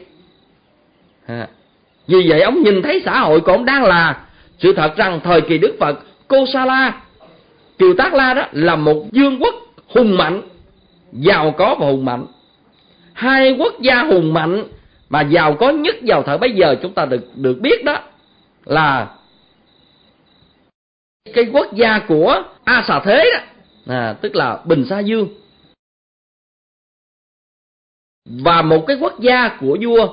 Vì vậy ông nhìn thấy xã hội của ông đang là sự thật rằng thời kỳ Đức Phật, Kosala, Kiều Tác La đó là một vương quốc hùng mạnh, giàu có và hùng mạnh. Hai quốc gia hùng mạnh mà giàu có nhất vào thời bấy giờ chúng ta được biết đó là cái quốc gia của A Xà Thế đó, tức là Bình Sa Dương, và một cái quốc gia của vua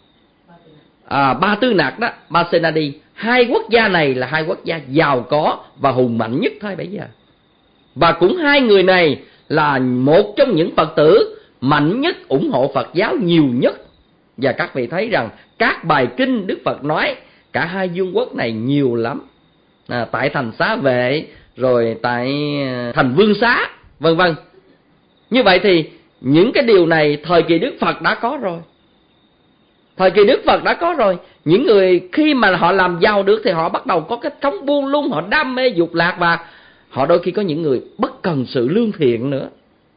Ba Tư Nặc đó, Ba Senadi. Hai quốc gia này là hai quốc gia giàu có và hùng mạnh nhất thời bấy giờ. Và cũng hai người này là một trong những Phật tử mạnh nhất, ủng hộ Phật giáo nhiều nhất. Và các vị thấy rằng các bài kinh Đức Phật nói cả hai vương quốc này nhiều lắm. Tại thành Xá Vệ, rồi tại thành Vương Xá, vân vân. Như vậy thì những cái điều này thời kỳ Đức Phật đã có rồi. Thời kỳ Đức Phật đã có rồi. Những người khi mà họ làm giàu được thì họ bắt đầu có cái cống buông lung, họ đam mê dục lạc, và họ đôi khi có những người bất cần sự lương thiện nữa.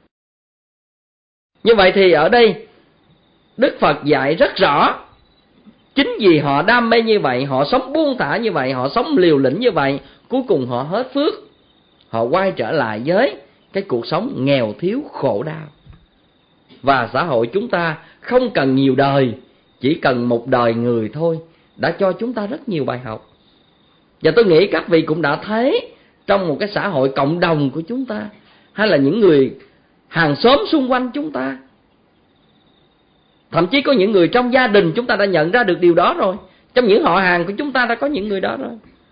Như vậy thì ở đây Đức Phật dạy rất rõ. Chính vì họ đam mê như vậy, họ sống buông thả như vậy, họ sống liều lĩnh như vậy, cuối cùng họ hết phước, họ quay trở lại với cái cuộc sống nghèo thiếu khổ đau. Và xã hội chúng ta không cần nhiều đời, chỉ cần một đời người thôi đã cho chúng ta rất nhiều bài học. Và tôi nghĩ các vị cũng đã thấy trong một cái xã hội cộng đồng của chúng ta, hay là những người hàng xóm xung quanh chúng ta, thậm chí có những người trong gia đình chúng ta đã nhận ra được điều đó rồi. Trong những họ hàng của chúng ta đã có những người đó rồi.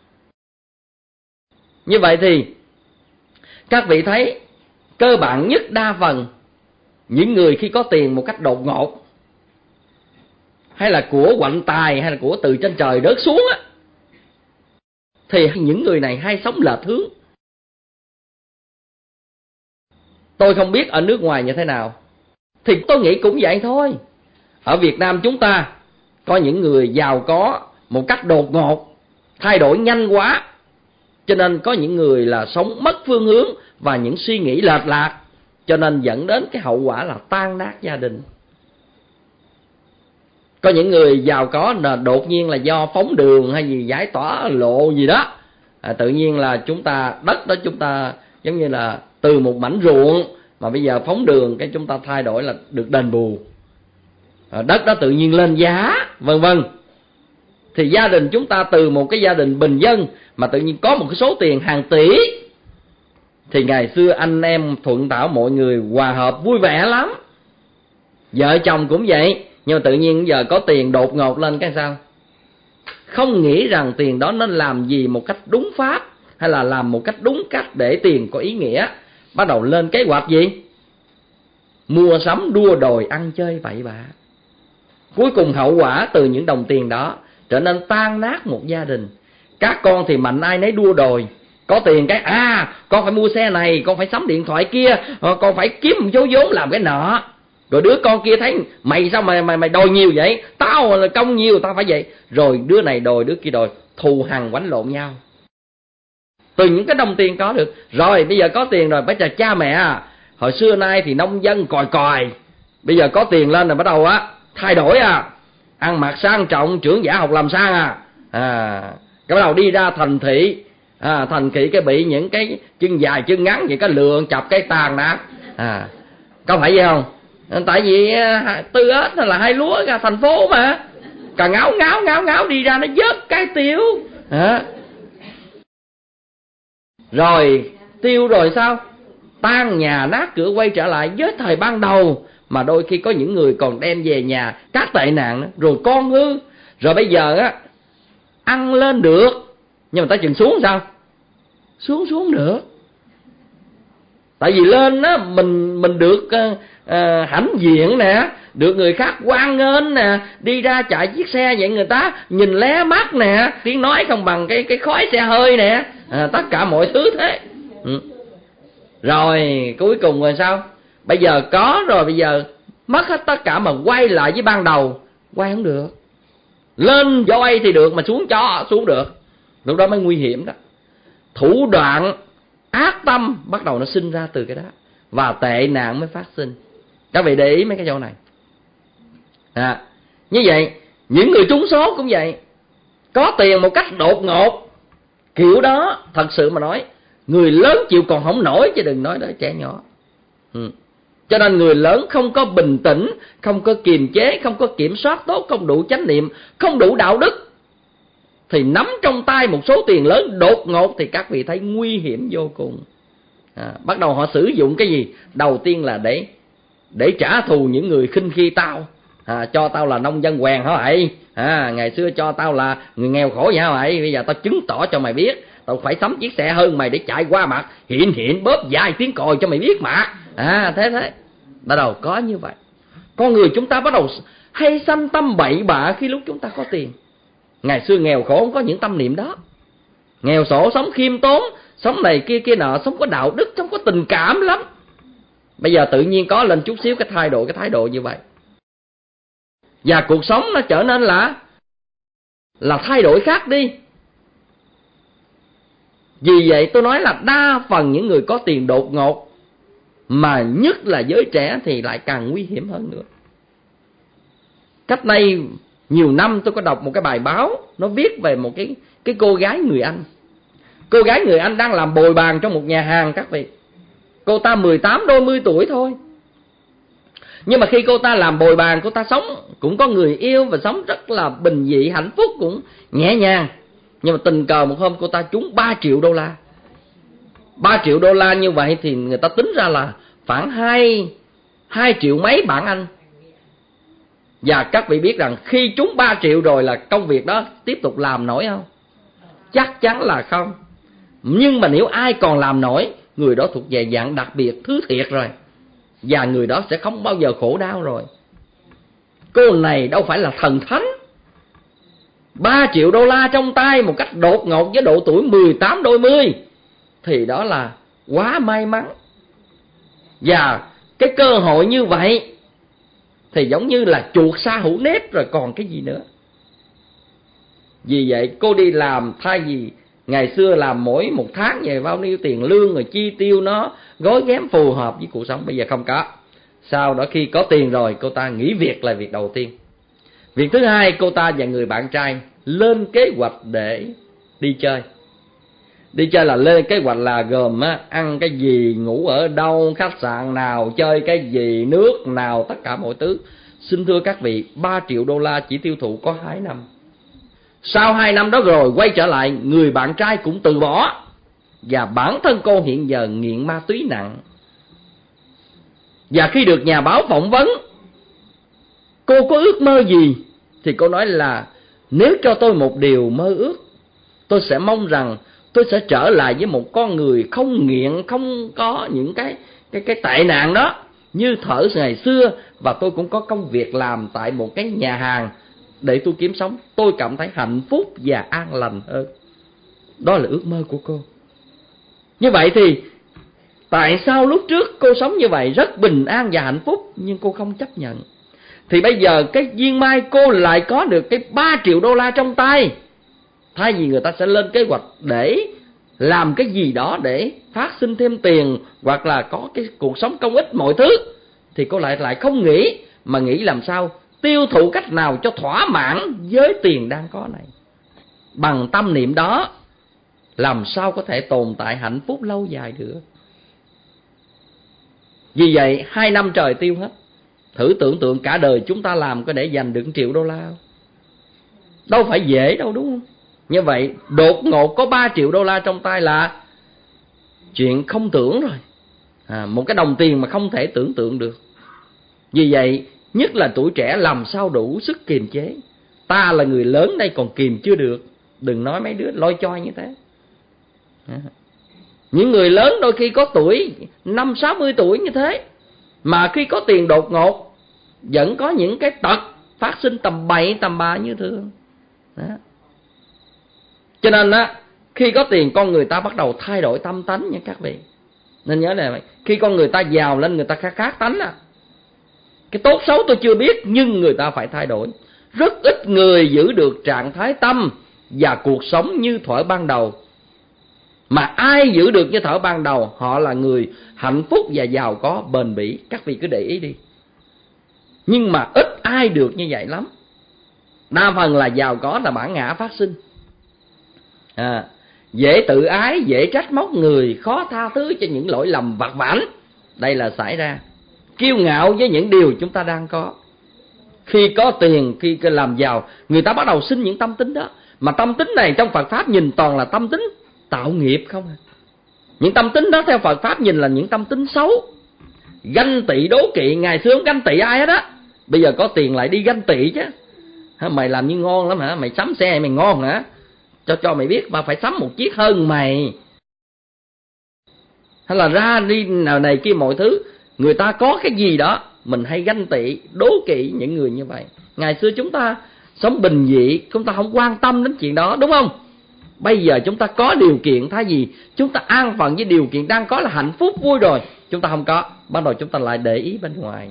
Như vậy thì các vị thấy cơ bản nhất, đa phần những người khi có tiền một cách đột ngột, hay là của quạnh tài, hay là của từ trên trời rớt xuống á, thì những người này hay sống lệch hướng. Tôi không biết ở nước ngoài như thế nào, thì tôi nghĩ cũng vậy thôi. Ở Việt Nam chúng ta có những người giàu có một cách đột ngột, thay đổi nhanh quá, cho nên có những người là sống mất phương hướng và những suy nghĩ lệch lạc, cho nên dẫn đến cái hậu quả là tan nát gia đình. Có những người giàu có là đột nhiên là do phóng đường hay gì giải tỏa lộ gì đó, tự nhiên là chúng ta, đất đó chúng ta giống như là từ một mảnh ruộng mà bây giờ phóng đường, cái chúng ta thay đổi là được đền bù, đất đó tự nhiên lên giá, vân vân. Thì gia đình chúng ta từ một cái gia đình bình dân mà tự nhiên có một cái số tiền hàng tỷ. Thì ngày xưa anh em thuận thảo, mọi người hòa hợp vui vẻ lắm, vợ chồng cũng vậy. Nhưng mà tự nhiên giờ có tiền đột ngột lên cái sao? Không nghĩ rằng tiền đó nó làm gì một cách đúng pháp, hay là làm một cách đúng cách để tiền có ý nghĩa. Bắt đầu lên kế hoạch gì? Mua sắm đua đòi, ăn chơi bậy bạ. Cuối cùng hậu quả từ những đồng tiền đó trở nên tan nát một gia đình. Các con thì mạnh ai nấy đua đòi, Có tiền cái con phải mua xe này, con phải sắm điện thoại kia, con phải kiếm một số vốn làm cái nọ. Rồi đứa con kia thấy mày sao mày đòi nhiều vậy, tao là công nhiều tao phải vậy. Rồi đứa này đòi đứa kia đòi, thù hằn quánh lộn nhau. Từ những cái đồng tiền có được. Rồi bây giờ có tiền rồi, bây giờ cha mẹ hồi xưa nay thì nông dân còi còi, bây giờ có tiền lên rồi bắt đầu thay đổi ăn mặc sang trọng, trưởng giả học làm sang cái bắt đầu đi ra thành thị. Thành thị cái bị những cái chân dài chân ngắn vậy, cái lượn chập cái tàn nát. Có phải vậy không? Tại vì Tư Ếch là hai lúa ra thành phố mà, cả ngáo đi ra nó vớt cái tiêu. Rồi tiêu rồi sao? Tan nhà nát cửa quay trở lại với thời ban đầu. Mà đôi khi có những người còn đem về nhà các tệ nạn đó. Rồi con hư. Rồi bây giờ ăn lên được, nhưng mà ta chừng xuống sao? Xuống được. Tại vì lên mình được hãnh diện nè, được người khác hoan nghênh nè, đi ra chạy chiếc xe vậy người ta nhìn lé mắt nè, tiếng nói không bằng cái khói xe hơi nè, tất cả mọi thứ thế. Rồi cuối cùng rồi sao? Bây giờ có rồi, bây giờ mất hết tất cả mà quay lại với ban đầu, quay không được. Lên voi thì được mà xuống chó xuống được. Lúc đó mới nguy hiểm đó. Thủ đoạn ác tâm bắt đầu nó sinh ra từ cái đó, và tệ nạn mới phát sinh. Các vị để ý mấy cái chỗ này. Như vậy những người trúng số cũng vậy, có tiền một cách đột ngột kiểu đó, thật sự mà nói người lớn chịu còn không nổi, chứ đừng nói đến trẻ nhỏ. Cho nên người lớn không có bình tĩnh, không có kiềm chế, không có kiểm soát tốt, không đủ chánh niệm, không đủ đạo đức, thì nắm trong tay một số tiền lớn đột ngột thì các vị thấy nguy hiểm vô cùng. Bắt đầu họ sử dụng cái gì? Đầu tiên là để trả thù những người khinh khi tao. Cho tao là nông dân quèn hả vậy? Ngày xưa cho tao là người nghèo khổ vậy hả vậy? Bây giờ tao chứng tỏ cho mày biết, tao phải sắm chiếc xe hơn mày để chạy qua mặt, hiện bóp vài tiếng còi cho mày biết mà. Thế bắt đầu có như vậy. Con người chúng ta bắt đầu hay sanh tâm bậy bạ khi lúc chúng ta có tiền. Ngày xưa nghèo khổ không có những tâm niệm đó. Nghèo khổ sống khiêm tốn, sống này kia nọ, sống có đạo đức, sống có tình cảm lắm. Bây giờ tự nhiên có lên chút xíu cái thái độ như vậy, và cuộc sống nó trở nên là thay đổi khác đi. Vì vậy tôi nói là đa phần những người có tiền đột ngột, mà nhất là giới trẻ thì lại càng nguy hiểm hơn nữa. Cách đây nhiều năm tôi có đọc một cái bài báo, nó viết về một cái cô gái người Anh. Cô gái người Anh đang làm bồi bàn trong một nhà hàng các vị. Cô ta 18 đôi mươi tuổi thôi. Nhưng mà khi cô ta làm bồi bàn, cô ta sống cũng có người yêu và sống rất là bình dị, hạnh phúc, cũng nhẹ nhàng. Nhưng mà tình cờ một hôm cô ta trúng 3 triệu đô la. 3 triệu đô la như vậy thì người ta tính ra là khoảng 2 triệu mấy bảng Anh. Và các vị biết rằng khi trúng 3 triệu rồi là công việc đó tiếp tục làm nổi không? Chắc chắn là không. Nhưng mà nếu ai còn làm nổi, người đó thuộc về dạng đặc biệt, thứ thiệt rồi, và người đó sẽ không bao giờ khổ đau rồi. Cô này đâu phải là thần thánh. 3 triệu đô la trong tay một cách đột ngột với độ tuổi 18 đôi mươi, thì đó là quá may mắn. Và cái cơ hội như vậy thì giống như là chuột sa hữu nếp rồi còn cái gì nữa. Vì vậy cô đi làm, thay vì ngày xưa làm mỗi một tháng về bao nhiêu tiền lương rồi chi tiêu nó gói ghém phù hợp với cuộc sống, bây giờ không có. Sau đó khi có tiền rồi, cô ta nghỉ việc là việc đầu tiên. Việc thứ hai, cô ta và người bạn trai lên kế hoạch để đi chơi. Đi chơi là lên kế hoạch là gồm ăn cái gì, ngủ ở đâu, khách sạn nào, chơi cái gì, nước nào, tất cả mọi thứ. Xin thưa các vị, 3 triệu đô la chỉ tiêu thụ có 2 năm. Sau 2 năm đó rồi quay trở lại, người bạn trai cũng từ bỏ. Và bản thân cô hiện giờ nghiện ma túy nặng. Và khi được nhà báo phỏng vấn, cô có ước mơ gì? Thì cô nói là nếu cho tôi một điều mơ ước, tôi sẽ mong rằng tôi sẽ trở lại với một con người không nghiện, không có những cái tệ nạn đó như thở ngày xưa, và tôi cũng có công việc làm tại một cái nhà hàng để tôi kiếm sống. Tôi cảm thấy hạnh phúc và an lành hơn. Đó là ước mơ của cô. Như vậy thì tại sao lúc trước cô sống như vậy rất bình an và hạnh phúc, nhưng cô không chấp nhận? Thì bây giờ cái duyên may cô lại có được cái 3 triệu đô la trong tay. Thay vì người ta sẽ lên kế hoạch để làm cái gì đó để phát sinh thêm tiền, hoặc là có cái cuộc sống công ích mọi thứ, thì cô lại không nghĩ, mà nghĩ làm sao tiêu thụ cách nào cho thỏa mãn với tiền đang có này. Bằng tâm niệm đó, làm sao có thể tồn tại hạnh phúc lâu dài được. Vì vậy 2 năm trời tiêu hết. Thử tưởng tượng cả đời chúng ta làm có để dành được 1 triệu đô la, đâu phải dễ đâu, đúng không? Như vậy đột ngột có 3 triệu đô la trong tay là chuyện không tưởng rồi. Một cái đồng tiền mà không thể tưởng tượng được. Vì vậy nhất là tuổi trẻ làm sao đủ sức kiềm chế. Ta là người lớn đây còn kiềm chưa được, đừng nói mấy đứa loi choi như thế. Những người lớn đôi khi có tuổi 50-60 tuổi như thế, mà khi có tiền đột ngột vẫn có những cái tật phát sinh tầm bậy tầm bạ như thường. Cho nên á, khi có tiền con người ta bắt đầu thay đổi tâm tánh nha các vị. Nên nhớ này, khi con người ta giàu lên người ta khác tánh á. Cái tốt xấu tôi chưa biết, nhưng người ta phải thay đổi. Rất ít người giữ được trạng thái tâm và cuộc sống như thuở ban đầu. Mà ai giữ được như thuở ban đầu, họ là người hạnh phúc và giàu có bền bỉ. Các vị cứ để ý đi. Nhưng mà ít ai được như vậy lắm. Đa phần là giàu có là bản ngã phát sinh. Dễ tự ái, dễ trách móc người, khó tha thứ cho những lỗi lầm vặt vãnh. Đây là xảy ra. Kiêu ngạo với những điều chúng ta đang có. Khi có tiền, khi làm giàu, người ta bắt đầu sinh những tâm tính đó. Mà tâm tính này trong Phật Pháp nhìn toàn là tâm tính tạo nghiệp không à. Những tâm tính đó theo Phật Pháp nhìn là những tâm tính xấu. Ganh tị đố kỵ, ngày xưa không ganh tị ai hết á, bây giờ có tiền lại đi ganh tị chứ. Mày làm như ngon lắm hả, mày sắm xe mày ngon hả, cho mày biết mà phải sắm một chiếc hơn mày. Hay là ra đi nào này kia mọi thứ, người ta có cái gì đó mình hay ganh tị đố kỵ những người như vậy. Ngày xưa chúng ta sống bình dị, chúng ta không quan tâm đến chuyện đó, đúng không? Bây giờ chúng ta có điều kiện, thay vì chúng ta an phận với điều kiện đang có là hạnh phúc vui rồi, chúng ta không có, bắt đầu chúng ta lại để ý bên ngoài.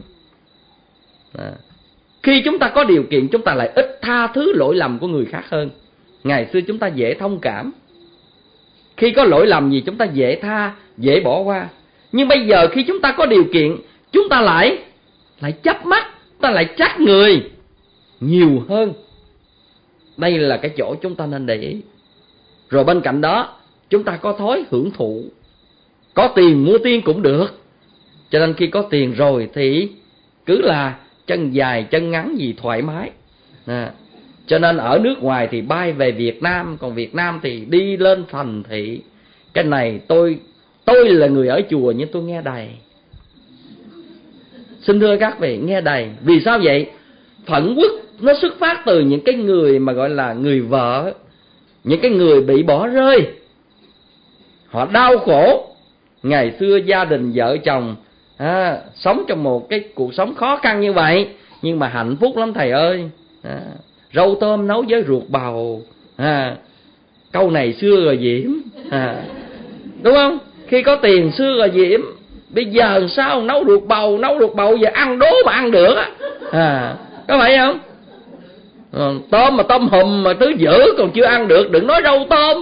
Khi chúng ta có điều kiện, chúng ta lại ít tha thứ lỗi lầm của người khác hơn. Ngày xưa chúng ta dễ thông cảm, khi có lỗi lầm gì chúng ta dễ tha, dễ bỏ qua. Nhưng bây giờ khi chúng ta có điều kiện, chúng ta lại chấp mắt, ta lại trách người nhiều hơn. Đây là cái chỗ chúng ta nên để ý. Rồi bên cạnh đó, chúng ta có thói hưởng thụ. Có tiền mua tiên cũng được. Cho nên khi có tiền rồi thì cứ là chân dài chân ngắn gì thoải mái. Cho nên ở nước ngoài thì bay về Việt Nam, còn Việt Nam thì đi lên thành thị. Cái này tôi là người ở chùa nhưng tôi nghe đầy. Xin thưa các vị, nghe đầy. Vì sao vậy? Phẫn uất nó xuất phát từ những cái người mà gọi là người vợ, những cái người bị bỏ rơi. Họ đau khổ. Ngày xưa gia đình vợ chồng sống trong một cái cuộc sống khó khăn như vậy, nhưng mà hạnh phúc lắm thầy ơi. Rau tôm nấu với ruột bầu. Câu này xưa rồi Diễm. Đúng không? Khi có tiền xưa rồi Diễm. Bây giờ sao nấu ruột bầu giờ ăn đố mà ăn được á. Có phải không? Tôm mà tôm hùm mà thứ dữ còn chưa ăn được, đừng nói rau tôm.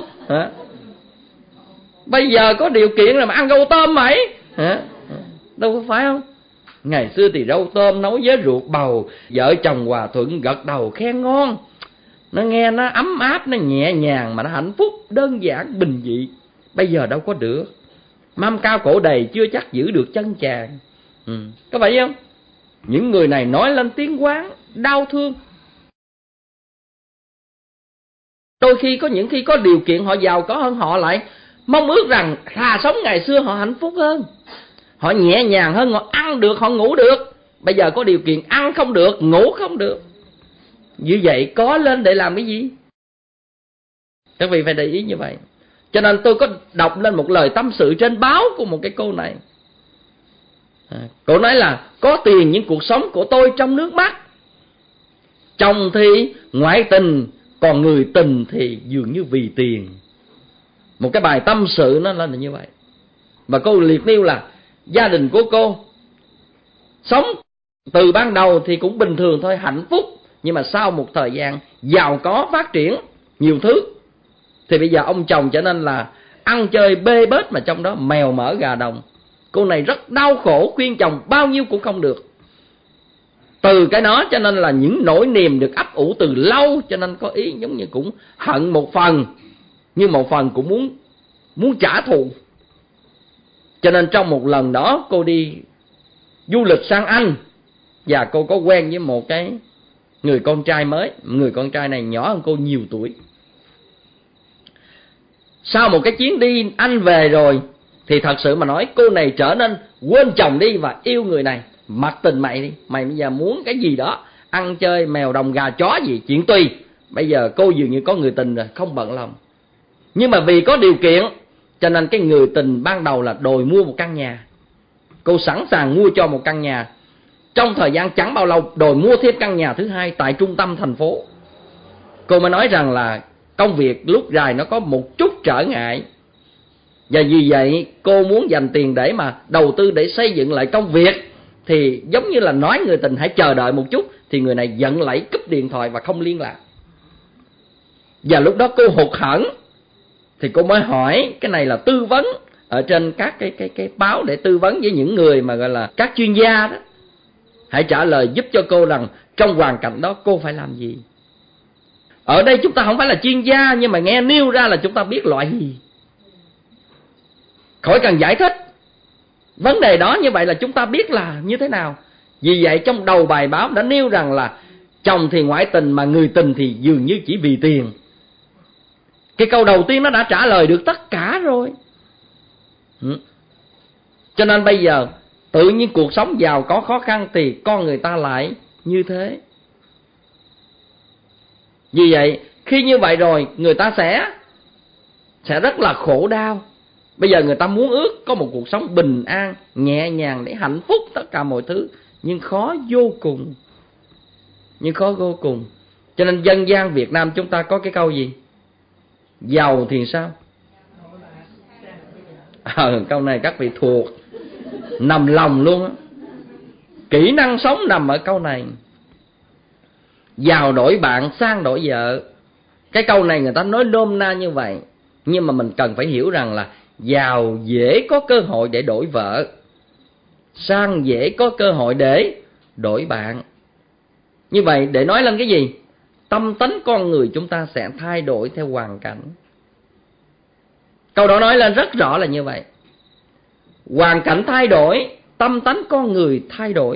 Bây giờ có điều kiện là mà ăn rau tôm mày. Đâu có phải không? Ngày xưa thì rau tôm nấu với ruột bầu, vợ chồng hòa thuận gật đầu khen ngon. Nó nghe nó ấm áp, nó nhẹ nhàng mà nó hạnh phúc, đơn giản bình dị. Bây giờ đâu có được. Mâm cao cổ đầy chưa chắc giữ được chân chàng. Có phải không? Những người này nói lên tiếng oán, đau thương. Đôi khi có điều kiện họ giàu có hơn, họ lại mong ước rằng thà sống ngày xưa họ hạnh phúc hơn. Họ nhẹ nhàng hơn, họ ăn được, họ ngủ được. Bây giờ có điều kiện ăn không được, ngủ không được. Như vậy có lên để làm cái gì? Các vị phải để ý như vậy. Cho nên tôi có đọc lên một lời tâm sự trên báo của một cái cô này. Cô nói là có tiền nhưng cuộc sống của tôi trong nước mắt. Chồng thì ngoại tình, còn người tình thì dường như vì tiền. Một cái bài tâm sự nó lên là như vậy. Và cô liệt nêu là gia đình của cô sống từ ban đầu thì cũng bình thường thôi, hạnh phúc, nhưng mà sau một thời gian giàu có phát triển nhiều thứ thì bây giờ ông chồng trở nên là ăn chơi bê bết, mà trong đó mèo mỡ gà đồng. Cô này rất đau khổ, khuyên chồng bao nhiêu cũng không được. Từ cái đó cho nên là những nỗi niềm được ấp ủ từ lâu, cho nên có ý giống như cũng hận một phần, nhưng một phần cũng muốn trả thù. Cho nên trong một lần đó cô đi du lịch sang Anh, và cô có quen với một cái người con trai mới. Người con trai này nhỏ hơn cô nhiều tuổi. Sau một cái chuyến đi Anh về rồi thì thật sự mà nói, cô này trở nên quên chồng đi và yêu người này. Mặc tình mày đi, mày bây giờ muốn cái gì đó, ăn chơi mèo đồng gà chó gì, chuyện tùy. Bây giờ cô dường như có người tình rồi, không bận lòng. Nhưng mà vì có điều kiện, cho nên cái người tình ban đầu là đòi mua một căn nhà. Cô sẵn sàng mua cho một căn nhà. Trong thời gian chẳng bao lâu đòi mua thêm căn nhà thứ hai tại trung tâm thành phố. Cô mới nói rằng là công việc lúc dài nó có một chút trở ngại, và vì vậy cô muốn dành tiền để mà đầu tư để xây dựng lại công việc. Thì giống như là nói người tình hãy chờ đợi một chút, thì người này giận lẫy cúp điện thoại và không liên lạc. Và lúc đó cô hụt hẫng, thì cô mới hỏi, cái này là tư vấn ở trên các cái báo để tư vấn với những người mà gọi là các chuyên gia đó. Hãy trả lời giúp cho cô rằng trong hoàn cảnh đó cô phải làm gì. Ở đây chúng ta không phải là chuyên gia, nhưng mà nghe nêu ra là chúng ta biết loại gì, khỏi cần giải thích. Vấn đề đó như vậy là chúng ta biết là như thế nào. Vì vậy trong đầu bài báo đã nêu rằng là chồng thì ngoại tình mà người tình thì dường như chỉ vì tiền. Cái câu đầu tiên nó đã trả lời được tất cả rồi. Cho nên bây giờ tự nhiên cuộc sống giàu có khó khăn thì con người ta lại như thế. Vì vậy khi như vậy rồi người ta sẽ rất là khổ đau. Bây giờ người ta muốn ước có một cuộc sống bình an, nhẹ nhàng để hạnh phúc tất cả mọi thứ, nhưng khó vô cùng. Cho nên dân gian Việt Nam chúng ta có cái câu gì? Giàu thì sao? Câu này các vị thuộc nằm lòng luôn á. Kỹ năng sống nằm ở câu này. Giàu đổi bạn, sang đổi vợ. Cái câu này người ta nói nôm na như vậy, nhưng mà mình cần phải hiểu rằng là giàu dễ có cơ hội để đổi vợ, sang dễ có cơ hội để đổi bạn. Như vậy để nói lên cái gì? Tâm tánh con người chúng ta sẽ thay đổi theo hoàn cảnh. Câu đó nói lên rất rõ là như vậy. Hoàn cảnh thay đổi, tâm tánh con người thay đổi.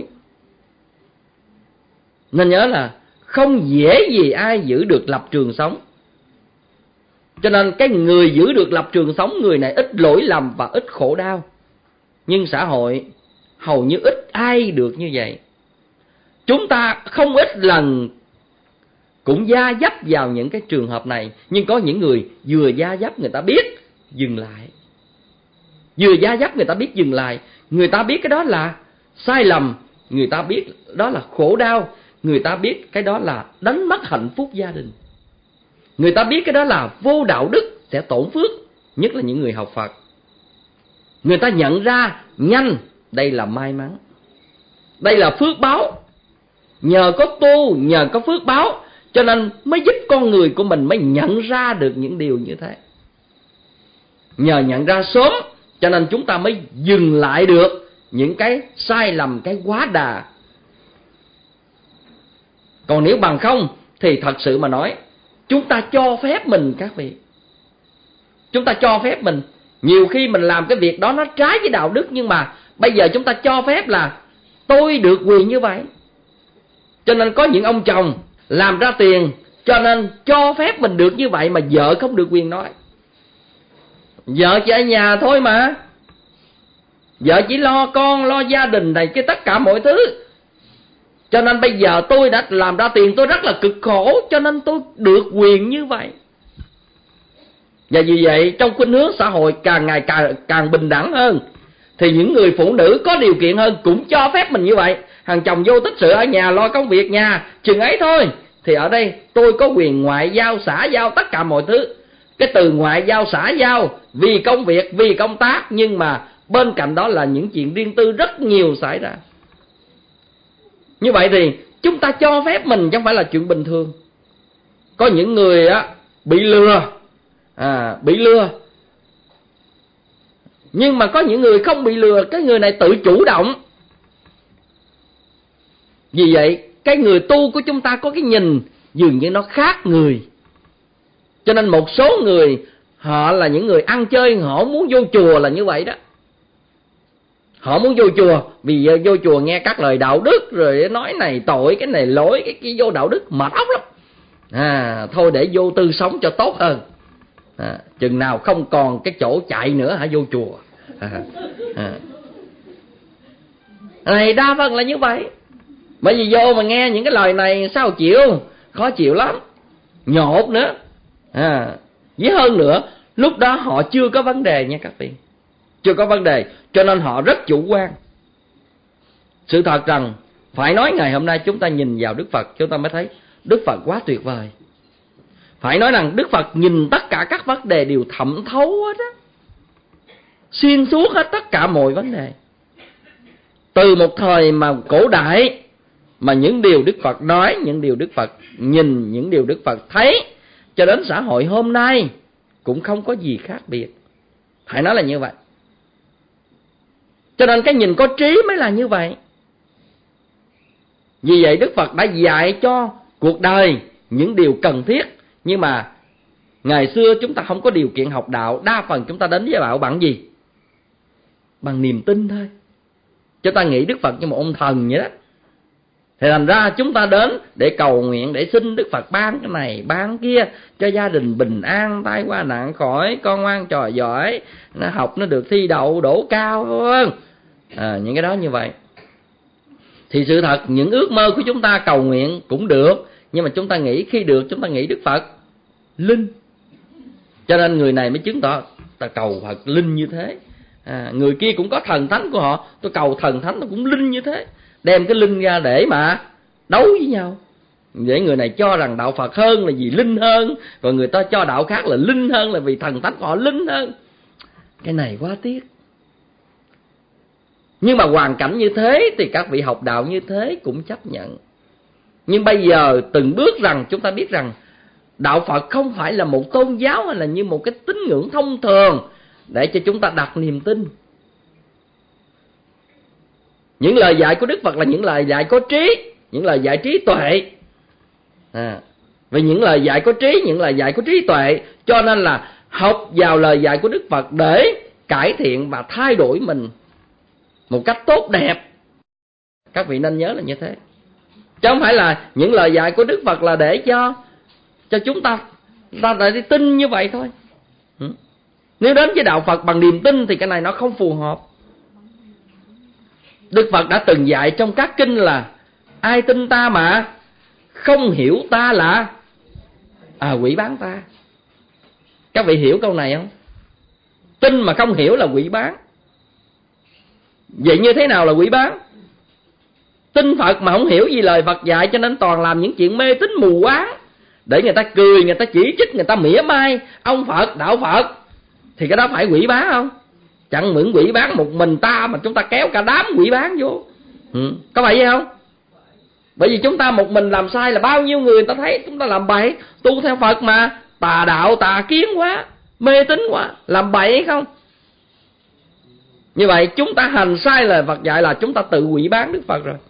Nên nhớ là không dễ gì ai giữ được lập trường sống. Cho nên cái người giữ được lập trường sống, người này ít lỗi lầm và ít khổ đau. Nhưng xã hội hầu như ít ai được như vậy. Chúng ta không ít lần cũng gia dấp vào những cái trường hợp này. Nhưng có những người vừa gia dấp người ta biết dừng lại. Vừa gia dấp người ta biết dừng lại. Người ta biết cái đó là sai lầm, người ta biết đó là khổ đau, người ta biết cái đó là đánh mất hạnh phúc gia đình, người ta biết cái đó là vô đạo đức, sẽ tổn phước. Nhất là những người học Phật, người ta nhận ra nhanh đây là may mắn, đây là phước báo. Nhờ có tu, nhờ có phước báo, cho nên mới giúp con người của mình mới nhận ra được những điều như thế. Nhờ nhận ra sớm, cho nên chúng ta mới dừng lại được những cái sai lầm, cái quá đà. Còn nếu bằng không thì thật sự mà nói, chúng ta cho phép mình, các vị, chúng ta cho phép mình. Nhiều khi mình làm cái việc đó nó trái với đạo đức, nhưng mà bây giờ chúng ta cho phép là tôi được quyền như vậy. Cho nên có những ông chồng làm ra tiền, cho nên cho phép mình được như vậy, mà vợ không được quyền nói. Vợ chỉ ở nhà thôi mà, vợ chỉ lo con, lo gia đình này cái tất cả mọi thứ. Cho nên bây giờ tôi đã làm ra tiền, tôi rất là cực khổ, cho nên tôi được quyền như vậy. Và vì vậy trong khuynh hướng xã hội càng ngày càng bình đẳng hơn, thì những người phụ nữ có điều kiện hơn cũng cho phép mình như vậy. Thằng chồng vô tích sự ở nhà lo công việc nhà chừng ấy thôi, thì ở đây tôi có quyền ngoại giao, xã giao tất cả mọi thứ. Cái từ ngoại giao, xã giao vì công việc, vì công tác, nhưng mà bên cạnh đó là những chuyện riêng tư rất nhiều xảy ra. Như vậy thì chúng ta cho phép mình chứ không phải là chuyện bình thường. Có những người bị lừa, bị lừa. Nhưng mà có những người không bị lừa, cái người này tự chủ động. Vì vậy cái người tu của chúng ta có cái nhìn dường như nó khác người. Cho nên một số người họ là những người ăn chơi, họ muốn vô chùa là như vậy đó. Họ muốn vô chùa vì vô chùa nghe các lời đạo đức, rồi nói này tội, cái này lỗi, cái kia vô đạo đức mệt óc lắm. Thôi để vô tư sống cho tốt hơn. Chừng nào không còn cái chỗ chạy nữa hả vô chùa. Này đa phần là như vậy. Bởi vì vô mà nghe những cái lời này sao chịu, khó chịu lắm, nhột nữa. Với hơn nữa, lúc đó họ chưa có vấn đề nha các vị, chưa có vấn đề, cho nên họ rất chủ quan. Sự thật rằng phải nói ngày hôm nay chúng ta nhìn vào Đức Phật, chúng ta mới thấy Đức Phật quá tuyệt vời. Phải nói rằng Đức Phật nhìn tất cả các vấn đề đều thẩm thấu hết á, xuyên suốt hết tất cả mọi vấn đề. Từ một thời mà cổ đại mà những điều Đức Phật nói, những điều Đức Phật nhìn, những điều Đức Phật thấy, cho đến xã hội hôm nay cũng không có gì khác biệt. Phải nói là như vậy. Cho nên cái nhìn có trí mới là như vậy. Vì vậy Đức Phật đã dạy cho cuộc đời những điều cần thiết. Nhưng mà ngày xưa chúng ta không có điều kiện học đạo, đa phần chúng ta đến với đạo bằng gì? Bằng niềm tin thôi. Chúng ta nghĩ Đức Phật như một ông thần vậy đó. Thì thành ra chúng ta đến để cầu nguyện, để xin Đức Phật ban cái này, ban kia, cho gia đình bình an, tai qua nạn khỏi, con ngoan trò giỏi, nó học nó được thi đậu, đỗ cao, vân. Những cái đó như vậy. Thì sự thật những ước mơ của chúng ta cầu nguyện cũng được, nhưng mà chúng ta nghĩ khi được chúng ta nghĩ Đức Phật linh. Cho nên người này mới chứng tỏ ta cầu Phật linh như thế. Người kia cũng có thần thánh của họ, tôi cầu thần thánh nó cũng linh như thế. Đem cái linh ra để mà đấu với nhau, để người này cho rằng đạo Phật hơn là vì linh hơn, còn người ta cho đạo khác là linh hơn là vì thần thánh của họ linh hơn. Cái này quá tiếc. Nhưng mà hoàn cảnh như thế thì các vị học đạo như thế cũng chấp nhận. Nhưng bây giờ từng bước rằng chúng ta biết rằng đạo Phật không phải là một tôn giáo hay là như một cái tín ngưỡng thông thường để cho chúng ta đặt niềm tin. Những lời dạy của Đức Phật là những lời dạy có trí, những lời dạy trí tuệ. Vì những lời dạy có trí, những lời dạy có trí tuệ, cho nên là học vào lời dạy của Đức Phật để cải thiện và thay đổi mình một cách tốt đẹp. Các vị nên nhớ là như thế. Chứ không phải là những lời dạy của Đức Phật là để cho chúng ta đi tin như vậy thôi. Nếu đến với đạo Phật bằng niềm tin thì cái này nó không phù hợp. Đức Phật đã từng dạy trong các kinh là ai tin ta mà không hiểu ta là quỷ bán ta. Các vị hiểu câu này không? Tin mà không hiểu là quỷ bán. Vậy như thế nào là quỷ bán? Tin Phật mà không hiểu gì lời Phật dạy, cho nên toàn làm những chuyện mê tín mù quáng để người ta cười, người ta chỉ trích, người ta mỉa mai ông Phật, đạo Phật. Thì cái đó phải quỷ bán không? Chẳng mượn quỷ bán một mình ta mà chúng ta kéo cả đám quỷ bán vô. Có phải vậy không? Bởi vì chúng ta một mình làm sai là bao nhiêu người ta thấy chúng ta làm bậy. Tu theo Phật mà tà đạo tà kiến quá, mê tín quá, làm bậy không? Như vậy chúng ta hành sai lời Phật dạy là chúng ta tự quỷ bán Đức Phật rồi.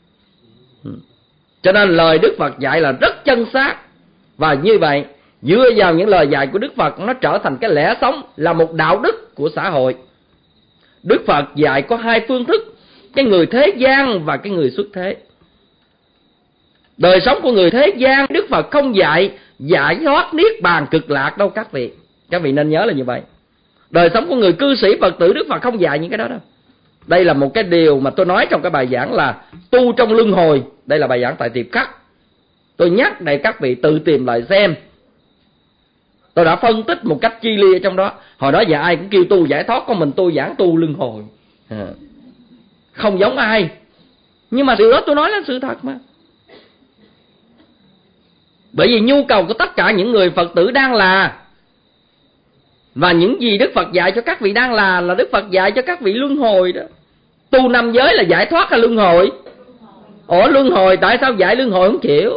Cho nên lời Đức Phật dạy là rất chân xác. Và như vậy dựa vào những lời dạy của Đức Phật, nó trở thành cái lẽ sống, là một đạo đức của xã hội. Đức Phật dạy có hai phương thức, cái người thế gian và cái người xuất thế. Đời sống của người thế gian, Đức Phật không dạy giải thoát niết bàn cực lạc đâu các vị. Các vị nên nhớ là như vậy. Đời sống của người cư sĩ Phật tử, Đức Phật không dạy những cái đó đâu. Đây là một cái điều mà tôi nói trong cái bài giảng là tu trong luân hồi. Đây là bài giảng tại Tiệp Khắc. Tôi nhắc để các vị tự tìm lại xem. Tôi đã phân tích một cách chi li ở trong đó. Hồi đó giờ ai cũng kêu tu giải thoát, còn mình tôi giảng tu luân hồi. Không giống ai. Nhưng mà điều đó tôi nói là sự thật mà. Bởi vì nhu cầu của tất cả những người Phật tử đang là Và những gì Đức Phật dạy cho các vị đang là Đức Phật dạy cho các vị luân hồi đó. Tu 5 giới là giải thoát hay luân hồi? Ủa luân hồi, tại sao dạy luân hồi không chịu?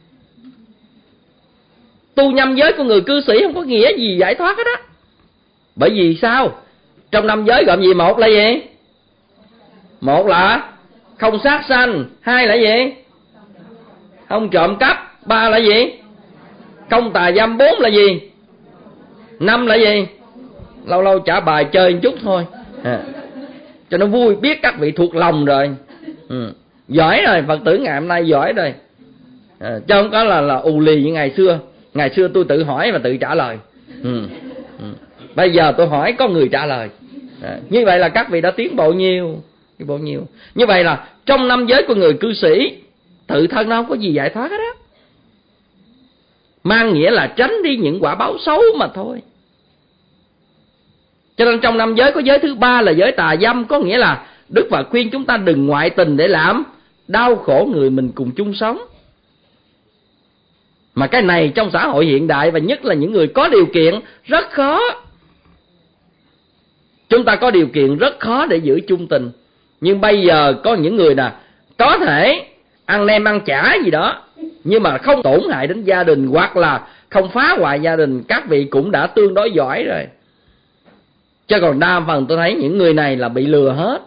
Tu 5 giới của người cư sĩ không có nghĩa gì giải thoát hết á. Bởi vì sao? Trong 5 giới gồm gì? Một là gì? Một là không sát sanh. Hai là gì? Không trộm cắp. Ba là gì? Không tà dâm. 4 là gì? 5 là gì? Lâu lâu trả bài chơi một chút thôi cho nó vui, biết các vị thuộc lòng rồi. Giỏi rồi, Phật tử ngày hôm nay giỏi rồi. Chứ không có là ù lì như ngày xưa. Ngày xưa tôi tự hỏi và tự trả lời. Bây giờ tôi hỏi có người trả lời. Như vậy là các vị đã tiến bộ nhiều. Như vậy là trong 5 giới của người cư sĩ, tự thân nó không có gì giải thoát hết á. Mang nghĩa là tránh đi những quả báo xấu mà thôi. Cho nên trong 5 giới có giới thứ 3 là giới tà dâm. Có nghĩa là Đức Phật khuyên chúng ta đừng ngoại tình để làm đau khổ người mình cùng chung sống. Mà cái này trong xã hội hiện đại, và nhất là những người có điều kiện, rất khó. Chúng ta có điều kiện rất khó để giữ chung tình. Nhưng bây giờ có những người có thể ăn nem ăn chả gì đó, nhưng mà không tổn hại đến gia đình, hoặc là không phá hoại gia đình. Các vị cũng đã tương đối giỏi rồi. Chứ còn đa phần tôi thấy những người này là bị lừa hết.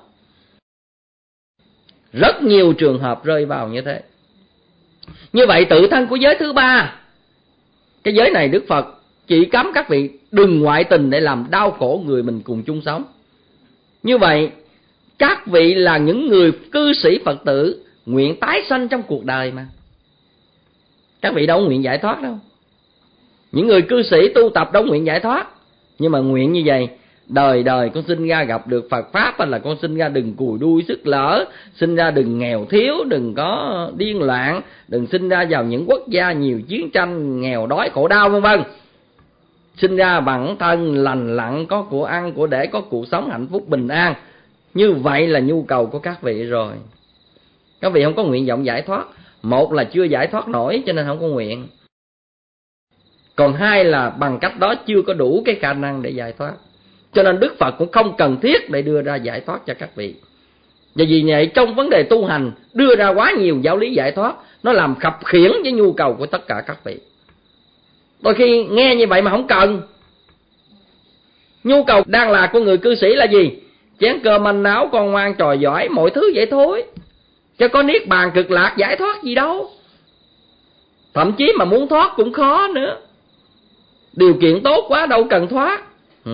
Rất nhiều trường hợp rơi vào như thế. Như vậy tự thân của giới thứ 3, cái giới này Đức Phật chỉ cấm các vị đừng ngoại tình để làm đau khổ người mình cùng chung sống. Như vậy các vị là những người cư sĩ Phật tử nguyện tái sanh trong cuộc đời mà. Các vị đâu nguyện giải thoát đâu. Những người cư sĩ tu tập đâu nguyện giải thoát. Nhưng mà nguyện như vậy, đời đời con sinh ra gặp được Phật Pháp, hay là con sinh ra đừng cùi đuôi sức lỡ, sinh ra đừng nghèo thiếu, đừng có điên loạn, đừng sinh ra vào những quốc gia nhiều chiến tranh, nghèo đói khổ đau vân vân. Sinh ra bản thân lành lặn, có của ăn của để, có cuộc sống hạnh phúc bình an. Như vậy là nhu cầu của các vị rồi. Các vị không có nguyện vọng giải thoát. Một là chưa giải thoát nổi cho nên không có nguyện. Còn hai là bằng cách đó chưa có đủ cái khả năng để giải thoát. Cho nên Đức Phật cũng không cần thiết để đưa ra giải thoát cho các vị. Và vì vậy trong vấn đề tu hành đưa ra quá nhiều giáo lý giải thoát, nó làm khập khiễng với nhu cầu của tất cả các vị. Đôi khi nghe như vậy mà không cần. Nhu cầu đang là của người cư sĩ là gì? Chén cơm manh áo, con ngoan trò giỏi, mọi thứ vậy thôi. Chứ có niết bàn cực lạc giải thoát gì đâu. Thậm chí mà muốn thoát cũng khó nữa. Điều kiện tốt quá đâu cần thoát.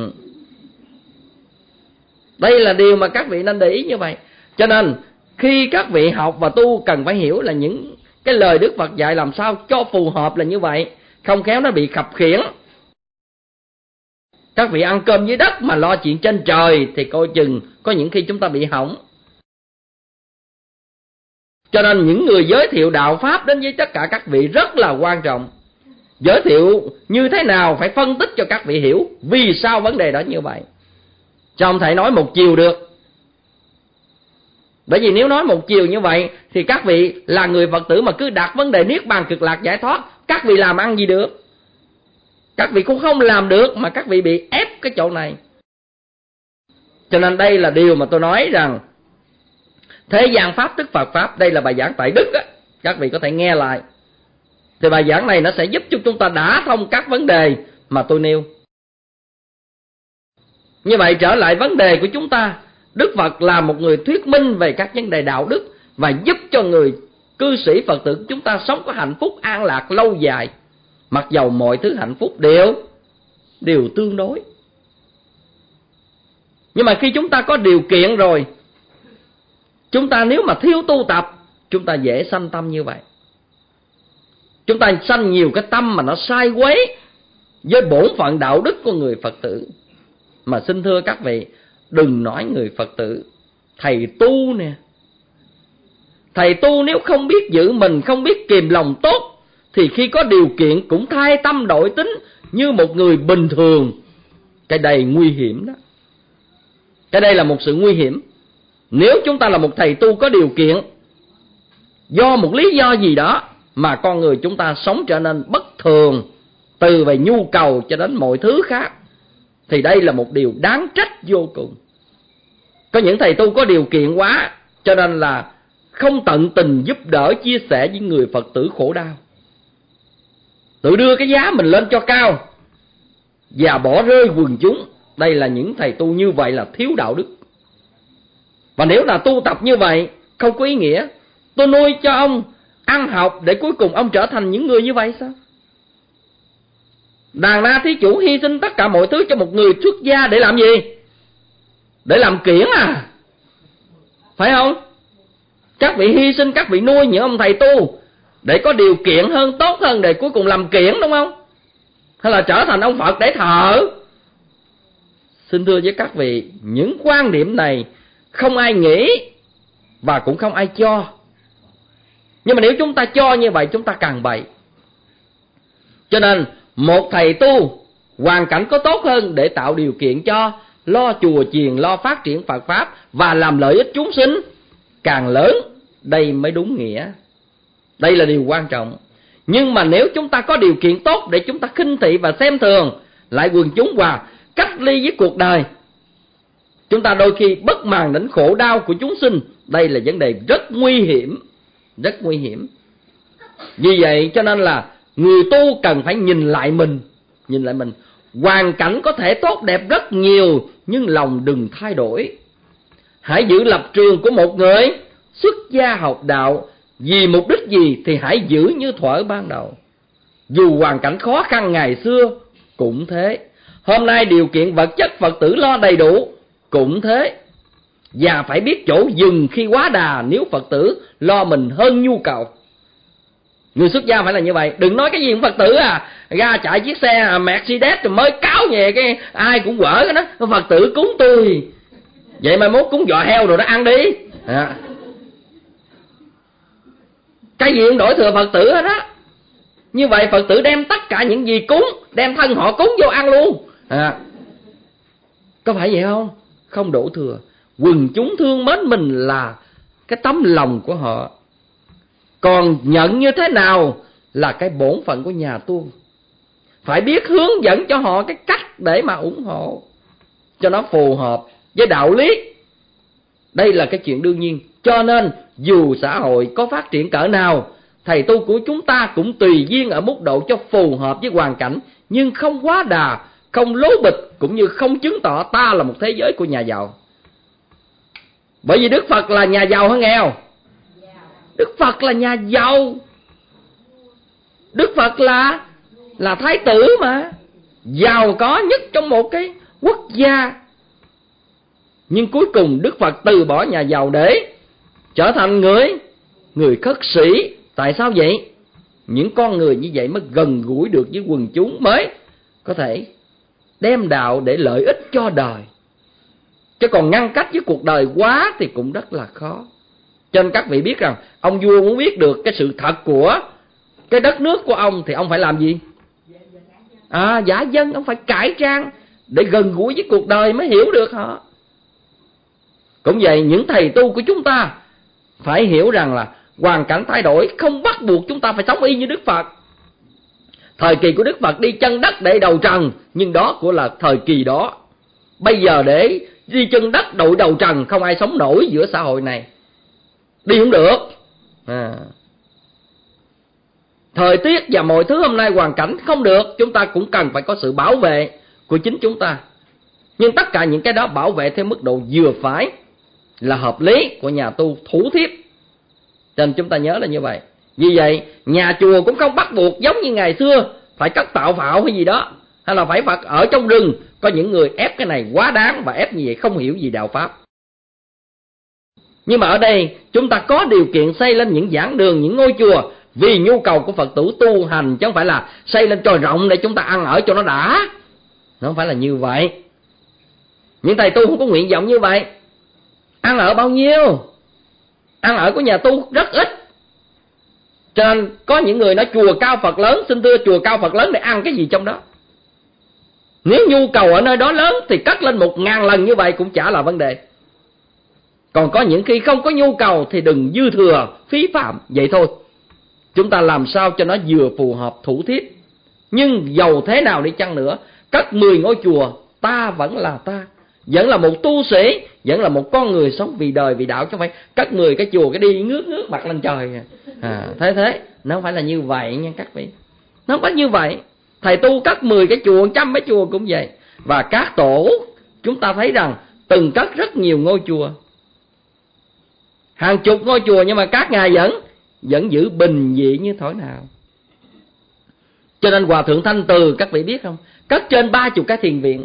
Đây là điều mà các vị nên để ý như vậy. Cho nên khi các vị học và tu cần phải hiểu là những cái lời Đức Phật dạy làm sao cho phù hợp là như vậy. Không khéo nó bị khập khiễng. Các vị ăn cơm dưới đất mà lo chuyện trên trời thì coi chừng có những khi chúng ta bị hỏng. Cho nên những người giới thiệu đạo Pháp đến với tất cả các vị rất là quan trọng. Giới thiệu như thế nào phải phân tích cho các vị hiểu vì sao vấn đề đó như vậy. Chứ không thể nói một chiều được. Bởi vì nếu nói một chiều như vậy thì các vị là người Phật tử mà cứ đặt vấn đề niết bàn cực lạc giải thoát, các vị làm ăn gì được? Các vị cũng không làm được mà các vị bị ép cái chỗ này. Cho nên đây là điều mà tôi nói rằng thế gian Pháp tức Phật Pháp. Đây là bài giảng tại Đức á. Các vị có thể nghe lại. Thì bài giảng này nó sẽ giúp cho chúng ta đả thông các vấn đề mà tôi nêu. Như vậy trở lại vấn đề của chúng ta, Đức Phật là một người thuyết minh về các vấn đề đạo đức và giúp cho người cư sĩ Phật tử chúng ta sống có hạnh phúc an lạc lâu dài. Mặc dầu mọi thứ hạnh phúc đều tương đối. Nhưng mà khi chúng ta có điều kiện rồi, chúng ta nếu mà thiếu tu tập, chúng ta dễ sanh tâm như vậy. Chúng ta sanh nhiều cái tâm mà nó sai quấy với bổn phận đạo đức của người Phật tử. Mà xin thưa các vị, đừng nói người Phật tử, thầy tu nè. Thầy tu nếu không biết giữ mình, không biết kìm lòng tốt, thì khi có điều kiện cũng thay tâm đổi tính như một người bình thường. Cái đây nguy hiểm đó. Cái đây là một sự nguy hiểm. Nếu chúng ta là một thầy tu có điều kiện, do một lý do gì đó mà con người chúng ta sống trở nên bất thường, từ về nhu cầu cho đến mọi thứ khác, thì đây là một điều đáng trách vô cùng. Có những thầy tu có điều kiện quá, cho nên là không tận tình giúp đỡ chia sẻ với người Phật tử khổ đau, tự đưa cái giá mình lên cho cao và bỏ rơi quần chúng. Đây là những thầy tu như vậy là thiếu đạo đức. Và nếu là tu tập như vậy không có ý nghĩa. Tôi nuôi cho ông ăn học để cuối cùng ông trở thành những người như vậy sao? Đàn Na Thí Chủ hy sinh tất cả mọi thứ cho một người xuất gia để làm gì? Để làm kiểng à? Phải không? Các vị hy sinh, các vị nuôi những ông thầy tu để có điều kiện hơn, tốt hơn, để cuối cùng làm kiểng, đúng không? Hay là trở thành ông Phật để thờ? Xin thưa với các vị, những quan điểm này không ai nghĩ và cũng không ai cho. Nhưng mà nếu chúng ta cho như vậy, chúng ta càng bậy. Cho nên một thầy tu hoàn cảnh có tốt hơn để tạo điều kiện cho lo chùa chiền, lo phát triển Phật Pháp và làm lợi ích chúng sinh càng lớn, đây mới đúng nghĩa. Đây là điều quan trọng. Nhưng mà nếu chúng ta có điều kiện tốt để chúng ta khinh thị và xem thường lại quần chúng và cách ly với cuộc đời, chúng ta đôi khi bất màng đến khổ đau của chúng sinh. Đây là vấn đề rất nguy hiểm, rất nguy hiểm. Vì vậy cho nên là người tu cần phải nhìn lại mình. Hoàn cảnh có thể tốt đẹp rất nhiều, nhưng lòng đừng thay đổi. Hãy giữ lập trường của một người xuất gia học đạo. Vì mục đích gì thì hãy giữ như thuở ban đầu. Dù hoàn cảnh khó khăn ngày xưa cũng thế. Hôm nay điều kiện vật chất Phật tử lo đầy đủ cũng thế. Và phải biết chỗ dừng khi quá đà, nếu Phật tử lo mình hơn nhu cầu. Người xuất gia phải là như vậy. Đừng nói cái gì cũng Phật tử ra chạy chiếc xe Mercedes rồi mới cáo về cái ai cũng quở cái đó. Phật tử cúng tôi. Vậy mà mốt cúng giò heo rồi nó ăn đi. Cái gì cũng đổi thừa Phật tử hết á. Như vậy Phật tử đem tất cả những gì cúng, đem thân họ cúng vô ăn luôn. Có phải vậy không? Không đổ thừa. Quần chúng thương mến mình là cái tấm lòng của họ. Còn nhận như thế nào là cái bổn phận của nhà tu. Phải biết hướng dẫn cho họ cái cách để mà ủng hộ cho nó phù hợp với đạo lý. Đây là cái chuyện đương nhiên. Cho nên dù xã hội có phát triển cỡ nào, thầy tu của chúng ta cũng tùy duyên ở mức độ cho phù hợp với hoàn cảnh, nhưng không quá đà, không lố bịch, cũng như không chứng tỏ ta là một thế giới của nhà giàu. Bởi vì Đức Phật là nhà giàu hay nghèo? Đức Phật là nhà giàu. Đức Phật là thái tử mà, giàu có nhất trong một cái quốc gia. Nhưng cuối cùng Đức Phật từ bỏ nhà giàu để trở thành người khất sĩ. Tại sao vậy? Những con người như vậy mới gần gũi được với quần chúng, mới có thể đem đạo để lợi ích cho đời. Chứ còn ngăn cách với cuộc đời quá thì cũng rất là khó. Cho nên các vị biết rằng ông vua muốn biết được cái sự thật của cái đất nước của ông thì ông phải làm gì? Giả dân, ông phải cải trang để gần gũi với cuộc đời mới hiểu được họ. Cũng vậy, những thầy tu của chúng ta phải hiểu rằng là hoàn cảnh thay đổi không bắt buộc chúng ta phải sống y như Đức Phật. Thời kỳ của Đức Phật đi chân đất để đầu trần, nhưng đó cũng là thời kỳ đó. Bây giờ để đi chân đất đội đầu trần, không ai sống nổi giữa xã hội này. Đi không được. Thời tiết và mọi thứ hôm nay hoàn cảnh không được, chúng ta cũng cần phải có sự bảo vệ của chính chúng ta. Nhưng tất cả những cái đó bảo vệ theo mức độ vừa phải, là hợp lý của nhà tu thủ thiếp. Cho nên chúng ta nhớ là như vậy. Vì vậy nhà chùa cũng không bắt buộc giống như ngày xưa phải cất tạo phạo hay gì đó, hay là phải Phật ở trong rừng. Có những người ép cái này quá đáng, và ép như vậy không hiểu gì đạo Pháp. Nhưng mà ở đây chúng ta có điều kiện xây lên những giảng đường, những ngôi chùa vì nhu cầu của Phật tử tu hành, chứ không phải là xây lên cho rộng để chúng ta ăn ở cho nó đã. Nó không phải là như vậy. Những thầy tu không có nguyện vọng như vậy. Ăn ở bao nhiêu? Ăn ở của nhà tu rất ít. Cho nên có những người nói chùa cao Phật lớn. Xin thưa, chùa cao Phật lớn để ăn cái gì trong đó? Nếu nhu cầu ở nơi đó lớn thì cất lên 1000 lần như vậy cũng chả là vấn đề. Còn có những khi không có nhu cầu thì đừng dư thừa, phí phạm. Vậy thôi. Chúng ta làm sao cho nó vừa phù hợp thủ thiếp. Nhưng dầu thế nào đi chăng nữa, cất 10 ngôi chùa ta vẫn là ta, vẫn là một tu sĩ, vẫn là một con người sống vì đời vì đạo, chứ không phải cất 10 cái chùa cái đi ngước mặt lên trời. Thế nó không phải là như vậy nha các vị, nó không phải như vậy. Thầy tu cất 10 cái chùa, 100 cái chùa cũng vậy. Và các tổ chúng ta thấy rằng từng cất rất nhiều ngôi chùa, hàng chục ngôi chùa, nhưng mà các ngài vẫn giữ bình dị như thổi nào. Cho nên Hòa Thượng Thanh Từ, các vị biết không, cất trên 30 cái thiền viện.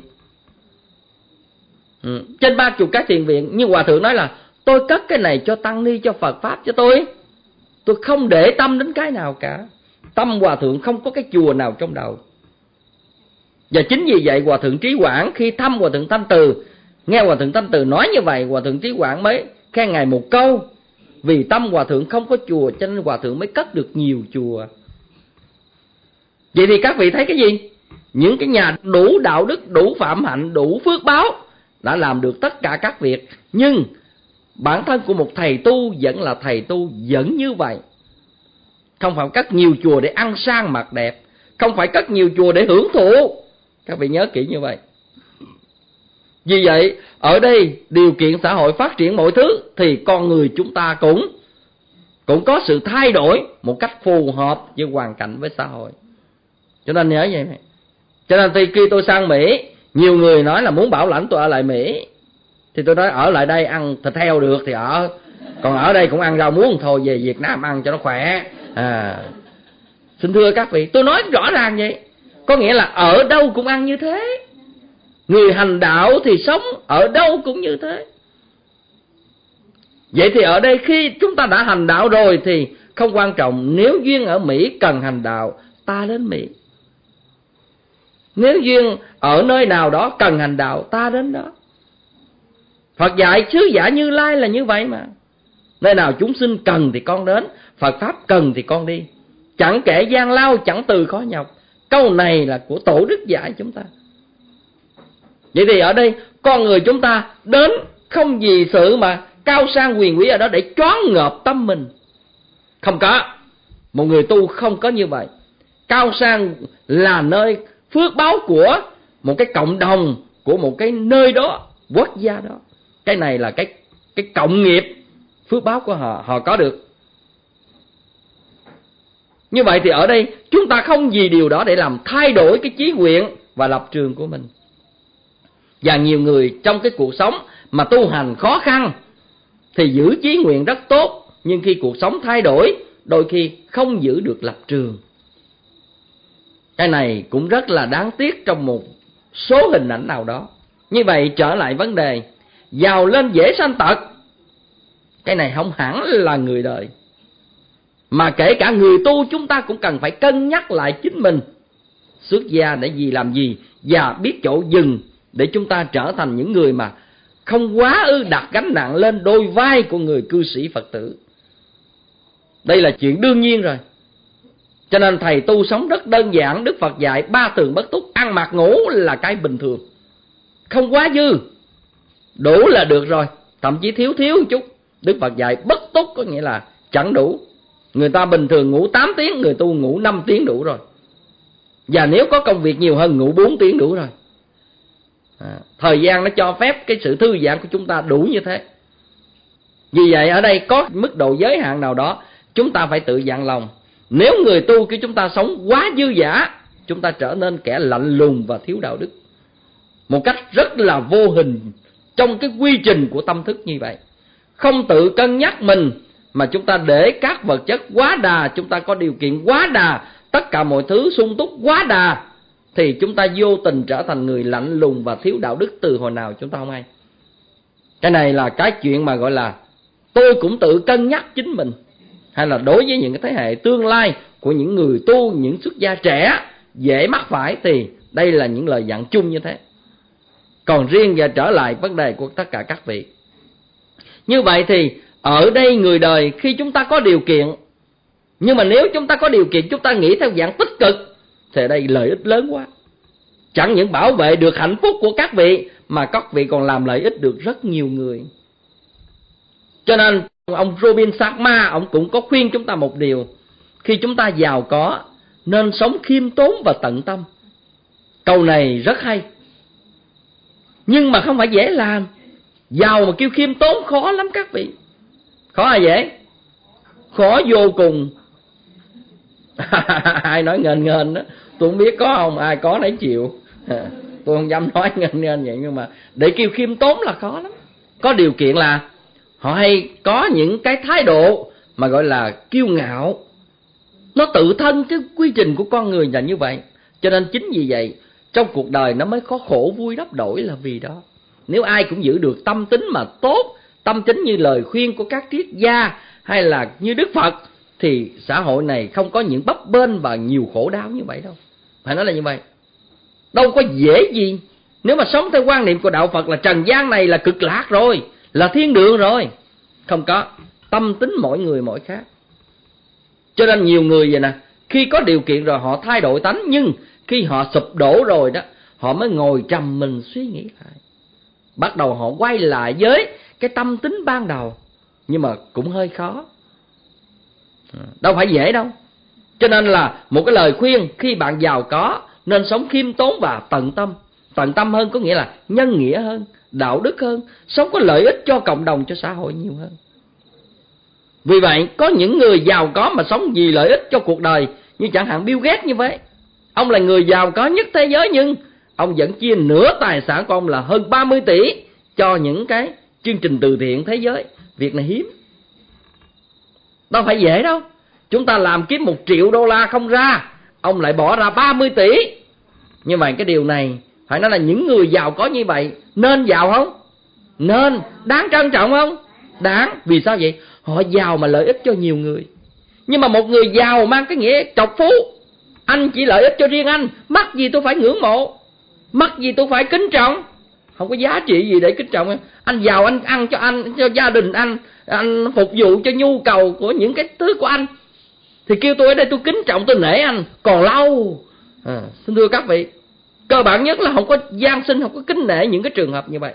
Trên 30 cái thiền viện. Nhưng Hòa Thượng nói là tôi cất cái này cho tăng ni, cho Phật Pháp, cho tôi không để tâm đến cái nào cả. Tâm Hòa Thượng không có cái chùa nào trong đầu. Và chính vì vậy Hòa Thượng Trí Quảng khi thăm Hòa Thượng Thanh Từ, nghe Hòa Thượng Thanh Từ nói như vậy, Hòa Thượng Trí Quảng mới khen ngài một câu. Vì tâm Hòa Thượng không có chùa cho nên Hòa Thượng mới cất được nhiều chùa. Vậy thì các vị thấy cái gì? Những cái nhà đủ đạo đức, đủ phạm hạnh, đủ phước báo đã làm được tất cả các việc. Nhưng bản thân của một thầy tu vẫn là thầy tu vẫn như vậy. Không phải cất nhiều chùa để ăn sang mặc đẹp, không phải cất nhiều chùa để hưởng thụ. Các vị nhớ kỹ như vậy. Vì vậy ở đây điều kiện xã hội phát triển mọi thứ thì con người chúng ta cũng có sự thay đổi một cách phù hợp với hoàn cảnh với xã hội. Cho nên nhớ vậy. Cho nên khi tôi sang Mỹ, nhiều người nói là muốn bảo lãnh tôi ở lại Mỹ, thì tôi nói ở lại đây ăn thịt heo được thì ở, còn ở đây cũng ăn rau muống thôi, về Việt Nam ăn cho nó khỏe. Xin thưa các vị, tôi nói rõ ràng vậy. Có nghĩa là ở đâu cũng ăn như thế. Người hành đạo thì sống ở đâu cũng như thế. Vậy thì ở đây khi chúng ta đã hành đạo rồi thì không quan trọng. Nếu duyên ở Mỹ cần hành đạo, ta đến Mỹ. Nếu duyên ở nơi nào đó cần hành đạo, ta đến đó. Phật dạy sứ giả Như Lai là như vậy mà. Nơi nào chúng sinh cần thì con đến, Phật Pháp cần thì con đi. Chẳng kể gian lao, chẳng từ khó nhọc. Câu này là của Tổ Đức dạy chúng ta. Vậy thì ở đây con người chúng ta đến không vì sự mà cao sang quyền quý ở đó để choáng ngợp tâm mình. Không có. Một người tu không có như vậy. Cao sang là nơi phước báo của một cái cộng đồng, của một cái nơi đó, quốc gia đó. Cái này là cái cộng nghiệp phước báo của họ có được. Như vậy thì ở đây chúng ta không vì điều đó để làm thay đổi cái chí nguyện và lập trường của mình. Và nhiều người trong cái cuộc sống mà tu hành khó khăn thì giữ chí nguyện rất tốt, nhưng khi cuộc sống thay đổi, đôi khi không giữ được lập trường. Cái này cũng rất là đáng tiếc trong một số hình ảnh nào đó. Như vậy trở lại vấn đề giàu lên dễ sanh tật, cái này không hẳn là người đời, mà kể cả người tu chúng ta cũng cần phải cân nhắc lại chính mình. Xuất gia để làm gì, và biết chỗ dừng để chúng ta trở thành những người mà không quá đặt gánh nặng lên đôi vai của người cư sĩ Phật tử. Đây là chuyện đương nhiên rồi. Cho nên thầy tu sống rất đơn giản. Đức Phật dạy 3 tường bất túc, ăn mặc ngủ là cái bình thường, không quá dư, đủ là được rồi. Thậm chí thiếu một chút. Đức Phật dạy bất túc có nghĩa là chẳng đủ. Người ta bình thường ngủ 8 tiếng, người tu ngủ 5 tiếng đủ rồi. Và nếu có công việc nhiều hơn, ngủ 4 tiếng đủ rồi. Thời gian nó cho phép cái sự thư giãn của chúng ta đủ như thế. Vì vậy ở đây có mức độ giới hạn nào đó, chúng ta phải tự dặn lòng. Nếu người tu của chúng ta sống quá dư dả, chúng ta trở nên kẻ lạnh lùng và thiếu đạo đức một cách rất là vô hình trong cái quy trình của tâm thức như vậy. Không tự cân nhắc mình mà chúng ta để các vật chất quá đà, chúng ta có điều kiện quá đà, tất cả mọi thứ sung túc quá đà, thì chúng ta vô tình trở thành người lạnh lùng và thiếu đạo đức từ hồi nào chúng ta không hay. Cái này là cái chuyện mà gọi là tôi cũng tự cân nhắc chính mình, hay là đối với những cái thế hệ tương lai của những người tu, những xuất gia trẻ dễ mắc phải, thì đây là những lời dặn chung như thế. Còn riêng và trở lại vấn đề của tất cả các vị, như vậy thì ở đây người đời khi chúng ta có điều kiện, nhưng mà nếu chúng ta có điều kiện chúng ta nghĩ theo dạng tích cực, thì ở đây lợi ích lớn quá. Chẳng những bảo vệ được hạnh phúc của các vị, mà các vị còn làm lợi ích được rất nhiều người. Cho nên ông Robin Sharma, ông cũng có khuyên chúng ta một điều: khi chúng ta giàu có nên sống khiêm tốn và tận tâm. Câu này rất hay. Nhưng mà không phải dễ làm. Giàu mà kêu khiêm tốn khó lắm các vị. Khó hay dễ? Khó vô cùng. Ai nói nghênh đó, tôi không biết có không, ai có nấy chịu. Tôi không dám nói nghênh vậy, nhưng mà để kêu khiêm tốn là khó lắm. Có điều kiện là họ hay có những cái thái độ mà gọi là kiêu ngạo. Nó tự thân, cái quy trình của con người là như vậy. Cho nên chính vì vậy trong cuộc đời nó mới có khổ vui đắp đổi là vì đó. Nếu ai cũng giữ được tâm tính mà tốt, tâm tính như lời khuyên của các triết gia hay là như Đức Phật, thì xã hội này không có những bấp bênh và nhiều khổ đau như vậy đâu. Phải nói là như vậy. Đâu có dễ gì. Nếu mà sống theo quan niệm của đạo Phật là trần gian này là cực lạc rồi, là thiên đường rồi. Không có. Tâm tính mỗi người mỗi khác. Cho nên nhiều người vậy nè, khi có điều kiện rồi họ thay đổi tánh, nhưng khi họ sụp đổ rồi đó, họ mới ngồi trầm mình suy nghĩ lại. Bắt đầu họ quay lại với cái tâm tính ban đầu. Nhưng mà cũng hơi khó. Đâu phải dễ đâu. Cho nên là một cái lời khuyên, khi bạn giàu có nên sống khiêm tốn và tận tâm. Tận tâm hơn có nghĩa là nhân nghĩa hơn, đạo đức hơn, sống có lợi ích cho cộng đồng, cho xã hội nhiều hơn. Vì vậy có những người giàu có mà sống vì lợi ích cho cuộc đời, như chẳng hạn Bill Gates như vậy. Ông là người giàu có nhất thế giới, nhưng ông vẫn chia nửa tài sản của ông là hơn 30 tỷ cho những cái chương trình từ thiện thế giới. Việc này hiếm. Đâu phải dễ đâu. Chúng ta làm kiếm 1 triệu đô la không ra, ông lại bỏ ra 30 tỷ. Như vậy cái điều này phải nói là những người giàu có như vậy nên giàu không? Nên. Đáng trân trọng không? Đáng. Vì sao vậy? Họ giàu mà lợi ích cho nhiều người. Nhưng mà một người giàu mang cái nghĩa trọc phú. Anh chỉ lợi ích cho riêng anh, mắc gì tôi phải ngưỡng mộ, mắc gì tôi phải kính trọng. Không có giá trị gì để kính trọng. Anh giàu anh ăn cho anh, cho gia đình anh phục vụ cho nhu cầu của những cái thứ của anh, thì kêu tôi ở đây tôi kính trọng, tôi nể anh còn lâu. Xin thưa các vị, cơ bản nhất là không có gian sinh, không có kính nể những cái trường hợp như vậy.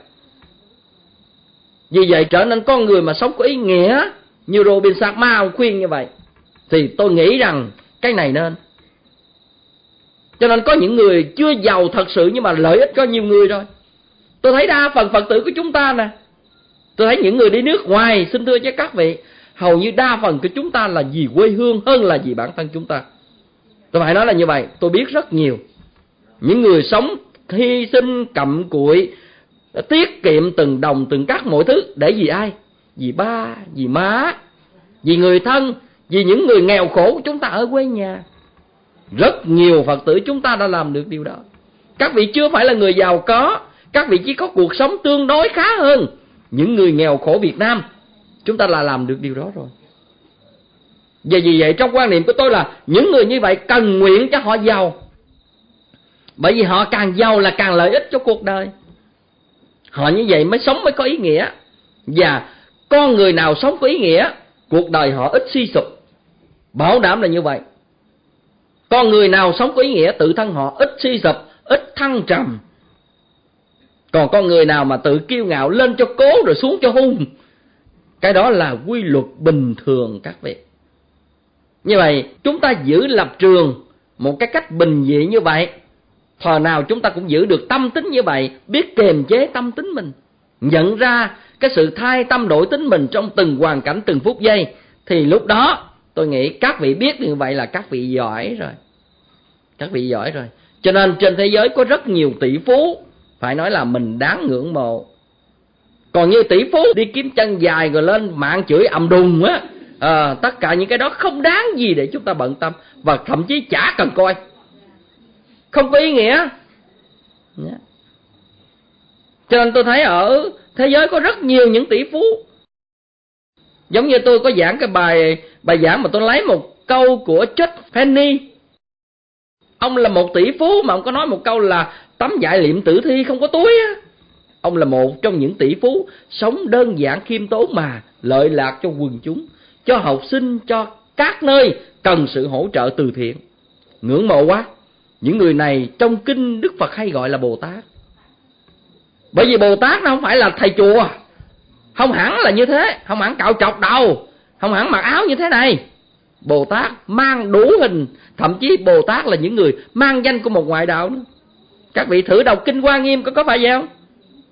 Vì vậy trở nên con người mà sống có ý nghĩa, như Robin Sharma khuyên như vậy, thì tôi nghĩ rằng cái này nên. Cho nên có những người chưa giàu thật sự nhưng mà lợi ích cho nhiều người rồi. Tôi thấy đa phần Phật tử của chúng ta nè, tôi thấy những người đi nước ngoài, xin thưa với các vị, hầu như đa phần của chúng ta là vì quê hương hơn là vì bản thân chúng ta. Tôi phải nói là như vậy. Tôi biết rất nhiều những người sống hy sinh cặm cụi, tiết kiệm từng đồng từng cắc mọi thứ. Để vì ai? Vì ba, vì má, vì người thân, vì những người nghèo khổ của chúng ta ở quê nhà. Rất nhiều Phật tử chúng ta đã làm được điều đó. Các vị chưa phải là người giàu có, các vị chỉ có cuộc sống tương đối khá hơn những người nghèo khổ Việt Nam. Chúng ta là làm được điều đó rồi. Vì vậy trong quan niệm của tôi là những người như vậy cần nguyện cho họ giàu. Bởi vì họ càng giàu là càng lợi ích cho cuộc đời. Họ như vậy mới sống mới có ý nghĩa. Và con người nào sống có ý nghĩa, cuộc đời họ ít suy sụp. Bảo đảm là như vậy. Con người nào sống có ý nghĩa, tự thân họ ít suy sụp, ít thăng trầm. Còn con người nào mà tự kiêu ngạo, lên cho cố rồi xuống cho hung, cái đó là quy luật bình thường các vị. Như vậy chúng ta giữ lập trường một cái cách bình dị như vậy, thời nào chúng ta cũng giữ được tâm tính như vậy, biết kiềm chế tâm tính mình, nhận ra cái sự thay tâm đổi tính mình trong từng hoàn cảnh, từng phút giây, thì lúc đó tôi nghĩ các vị biết như vậy là các vị giỏi rồi. Các vị giỏi rồi. Cho nên trên thế giới có rất nhiều tỷ phú, phải nói là mình đáng ngưỡng mộ. Còn như tỷ phú đi kiếm chân dài rồi lên mạng chửi ầm đùng á, tất cả những cái đó không đáng gì để chúng ta bận tâm, và thậm chí chả cần coi, không có ý nghĩa. Cho nên tôi thấy ở thế giới có rất nhiều những tỷ phú. Giống như tôi có giảng cái bài giảng mà tôi lấy một câu của Chuck Penny. Ông là một tỷ phú mà ông có nói một câu là tấm vải liệm tử thi không có túi á. Ông là một trong những tỷ phú sống đơn giản khiêm tốn mà lợi lạc cho quần chúng, cho học sinh, cho các nơi cần sự hỗ trợ từ thiện. Ngưỡng mộ quá. Những người này trong kinh Đức Phật hay gọi là Bồ Tát. Bởi vì Bồ Tát nó không phải là thầy chùa, không hẳn là như thế, không hẳn cạo chọc đầu, không hẳn mặc áo như thế này. Bồ Tát mang đủ hình, thậm chí Bồ Tát là những người mang danh của một ngoại đạo nữa. Các vị thử đọc kinh Hoa Nghiêm có phải vậy không?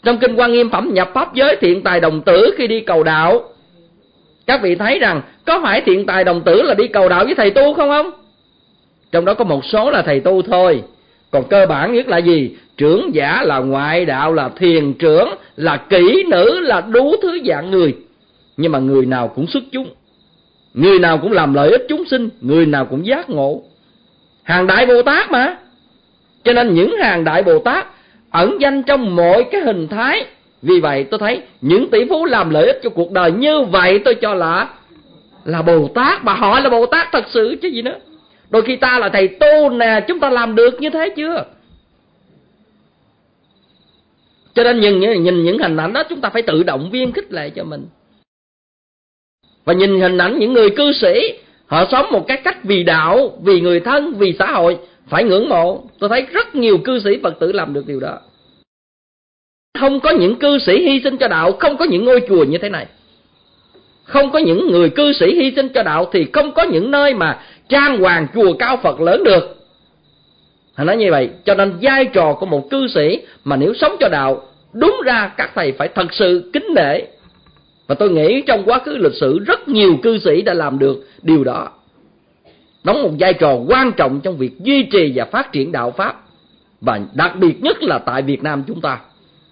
Trong Kinh Hoa Nghiêm Phẩm Nhập Pháp Giới, thiện tài đồng tử khi đi cầu đạo, các vị thấy rằng có phải thiện tài đồng tử là đi cầu đạo với thầy tu không? Trong đó có một số là thầy tu thôi. Còn cơ bản nhất là gì? Trưởng giả, là ngoại đạo, là thiền trưởng, là kỹ nữ, là đủ thứ dạng người. Nhưng mà người nào cũng xuất chúng, người nào cũng làm lợi ích chúng sinh, người nào cũng giác ngộ. Hàng Đại Bồ Tát mà. Cho nên những hàng Đại Bồ Tát ẩn danh trong mọi cái hình thái. Vì vậy tôi thấy những tỷ phú làm lợi ích cho cuộc đời như vậy, tôi cho là Bồ Tát. Mà họ là Bồ Tát thật sự chứ gì nữa. Đôi khi ta là thầy tu nè, chúng ta làm được như thế chưa? Cho nên nhìn những hình ảnh đó, chúng ta phải tự động viên khích lệ cho mình. Và nhìn hình ảnh những người cư sĩ, họ sống một cái cách vì đạo, vì người thân, vì xã hội, phải ngưỡng mộ. Tôi thấy rất nhiều cư sĩ Phật tử làm được điều đó. Không có những cư sĩ hy sinh cho đạo, không có những ngôi chùa như thế này. Không có những người cư sĩ hy sinh cho đạo thì không có những nơi mà trang hoàng chùa cao Phật lớn được. Họ nói như vậy. Cho nên vai trò của một cư sĩ mà nếu sống cho đạo, đúng ra các thầy phải thật sự kính nể. Và tôi nghĩ trong quá khứ lịch sử rất nhiều cư sĩ đã làm được điều đó, đóng một vai trò quan trọng trong việc duy trì và phát triển đạo Pháp, và đặc biệt nhất là tại Việt Nam chúng ta.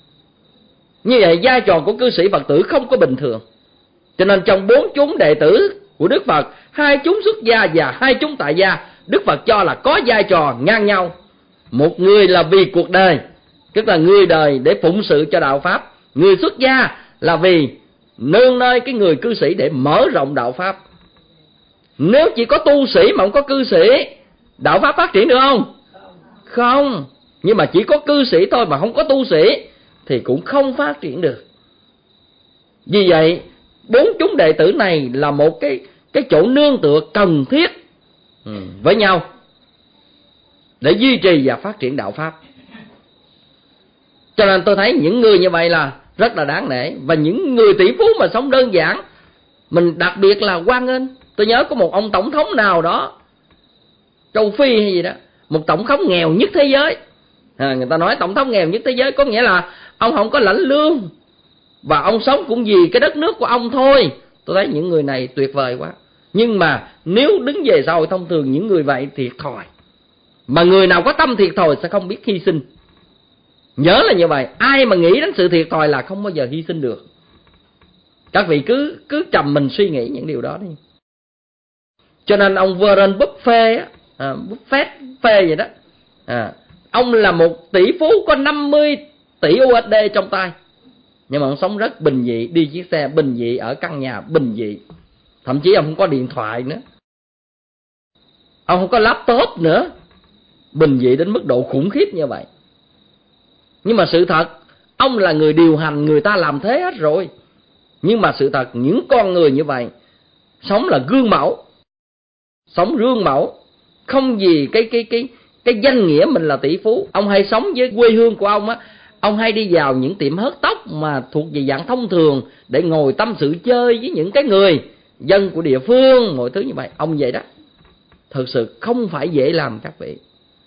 Như vậy vai trò của cư sĩ Phật tử không có bình thường. Cho nên trong 4 chúng đệ tử của Đức Phật, 2 chúng xuất gia và 2 chúng tại gia, Đức Phật cho là có vai trò ngang nhau. Một người là vì cuộc đời, tức là người đời để phụng sự cho đạo Pháp. Người xuất gia là vì nương nơi cái người cư sĩ để mở rộng đạo Pháp. Nếu chỉ có tu sĩ mà không có cư sĩ, đạo Pháp phát triển được không? Không. Nhưng mà chỉ có cư sĩ thôi mà không có tu sĩ thì cũng không phát triển được. Vì vậy 4 chúng đệ tử này là một cái chỗ nương tựa cần thiết với nhau để duy trì và phát triển đạo Pháp. Cho nên tôi thấy những người như vậy là rất là đáng nể. Và những người tỷ phú mà sống đơn giản, mình đặc biệt là hoan nghênh. Tôi nhớ có một ông tổng thống nào đó, châu Phi hay gì đó, một tổng thống nghèo nhất thế giới. Người ta nói tổng thống nghèo nhất thế giới có nghĩa là ông không có lãnh lương, và ông sống cũng vì cái đất nước của ông thôi. Tôi thấy những người này tuyệt vời quá. Nhưng mà nếu đứng về xã hội thông thường, những người vậy thiệt thòi. Mà người nào có tâm thiệt thòi sẽ không biết hy sinh. Nhớ là như vậy. Ai mà nghĩ đến sự thiệt thòi là không bao giờ hy sinh được. Các vị cứ trầm mình suy nghĩ những điều đó đi. Cho nên ông Warren Buffett, Buffett vậy đó, ông là một tỷ phú có 50 tỷ USD trong tay, nhưng mà ông sống rất bình dị, đi chiếc xe bình dị, ở căn nhà bình dị. Thậm chí ông không có điện thoại nữa, ông không có laptop nữa. Bình dị đến mức độ khủng khiếp như vậy. Nhưng mà sự thật, ông là người điều hành, người ta làm thế hết rồi. Nhưng mà sự thật, những con người như vậy sống là gương mẫu, sống gương mẫu, không vì cái danh nghĩa mình là tỷ phú. Ông hay sống với quê hương của ông á, ông hay đi vào những tiệm hớt tóc mà thuộc về dạng thông thường để ngồi tâm sự chơi với những cái người dân của địa phương, mọi thứ như vậy. Ông vậy đó, thực sự không phải dễ làm các vị.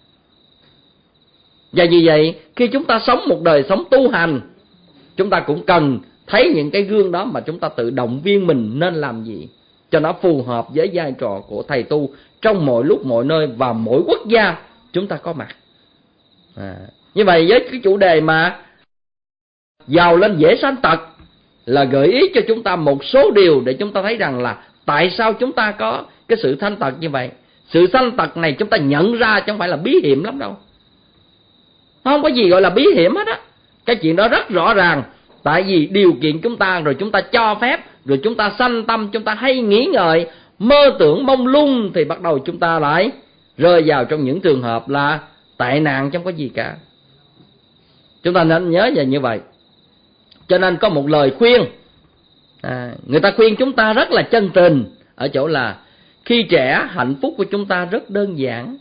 Và vì vậy khi chúng ta sống một đời sống tu hành, chúng ta cũng cần thấy những cái gương đó mà chúng ta tự động viên mình nên làm gì cho nó phù hợp với vai trò của thầy tu trong mọi lúc mọi nơi và mỗi quốc gia chúng ta có mặt. Như vậy với cái chủ đề mà giàu lên dễ sanh tật là gợi ý cho chúng ta một số điều để chúng ta thấy rằng là tại sao chúng ta có cái sự sanh tật như vậy. Sự sanh tật này chúng ta nhận ra chứ không phải là bí hiểm lắm đâu. Nó không có gì gọi là bí hiểm hết á. Cái chuyện đó rất rõ ràng. Tại vì điều kiện chúng ta, rồi chúng ta cho phép, rồi chúng ta sanh tâm, chúng ta hay nghĩ ngợi, mơ tưởng mông lung, thì bắt đầu chúng ta lại rơi vào trong những trường hợp là tệ nạn chứ không có gì cả. Chúng ta nên nhớ về như vậy. Cho nên có một lời khuyên, người ta khuyên chúng ta rất là chân tình, ở chỗ là khi trẻ hạnh phúc của chúng ta rất đơn giản,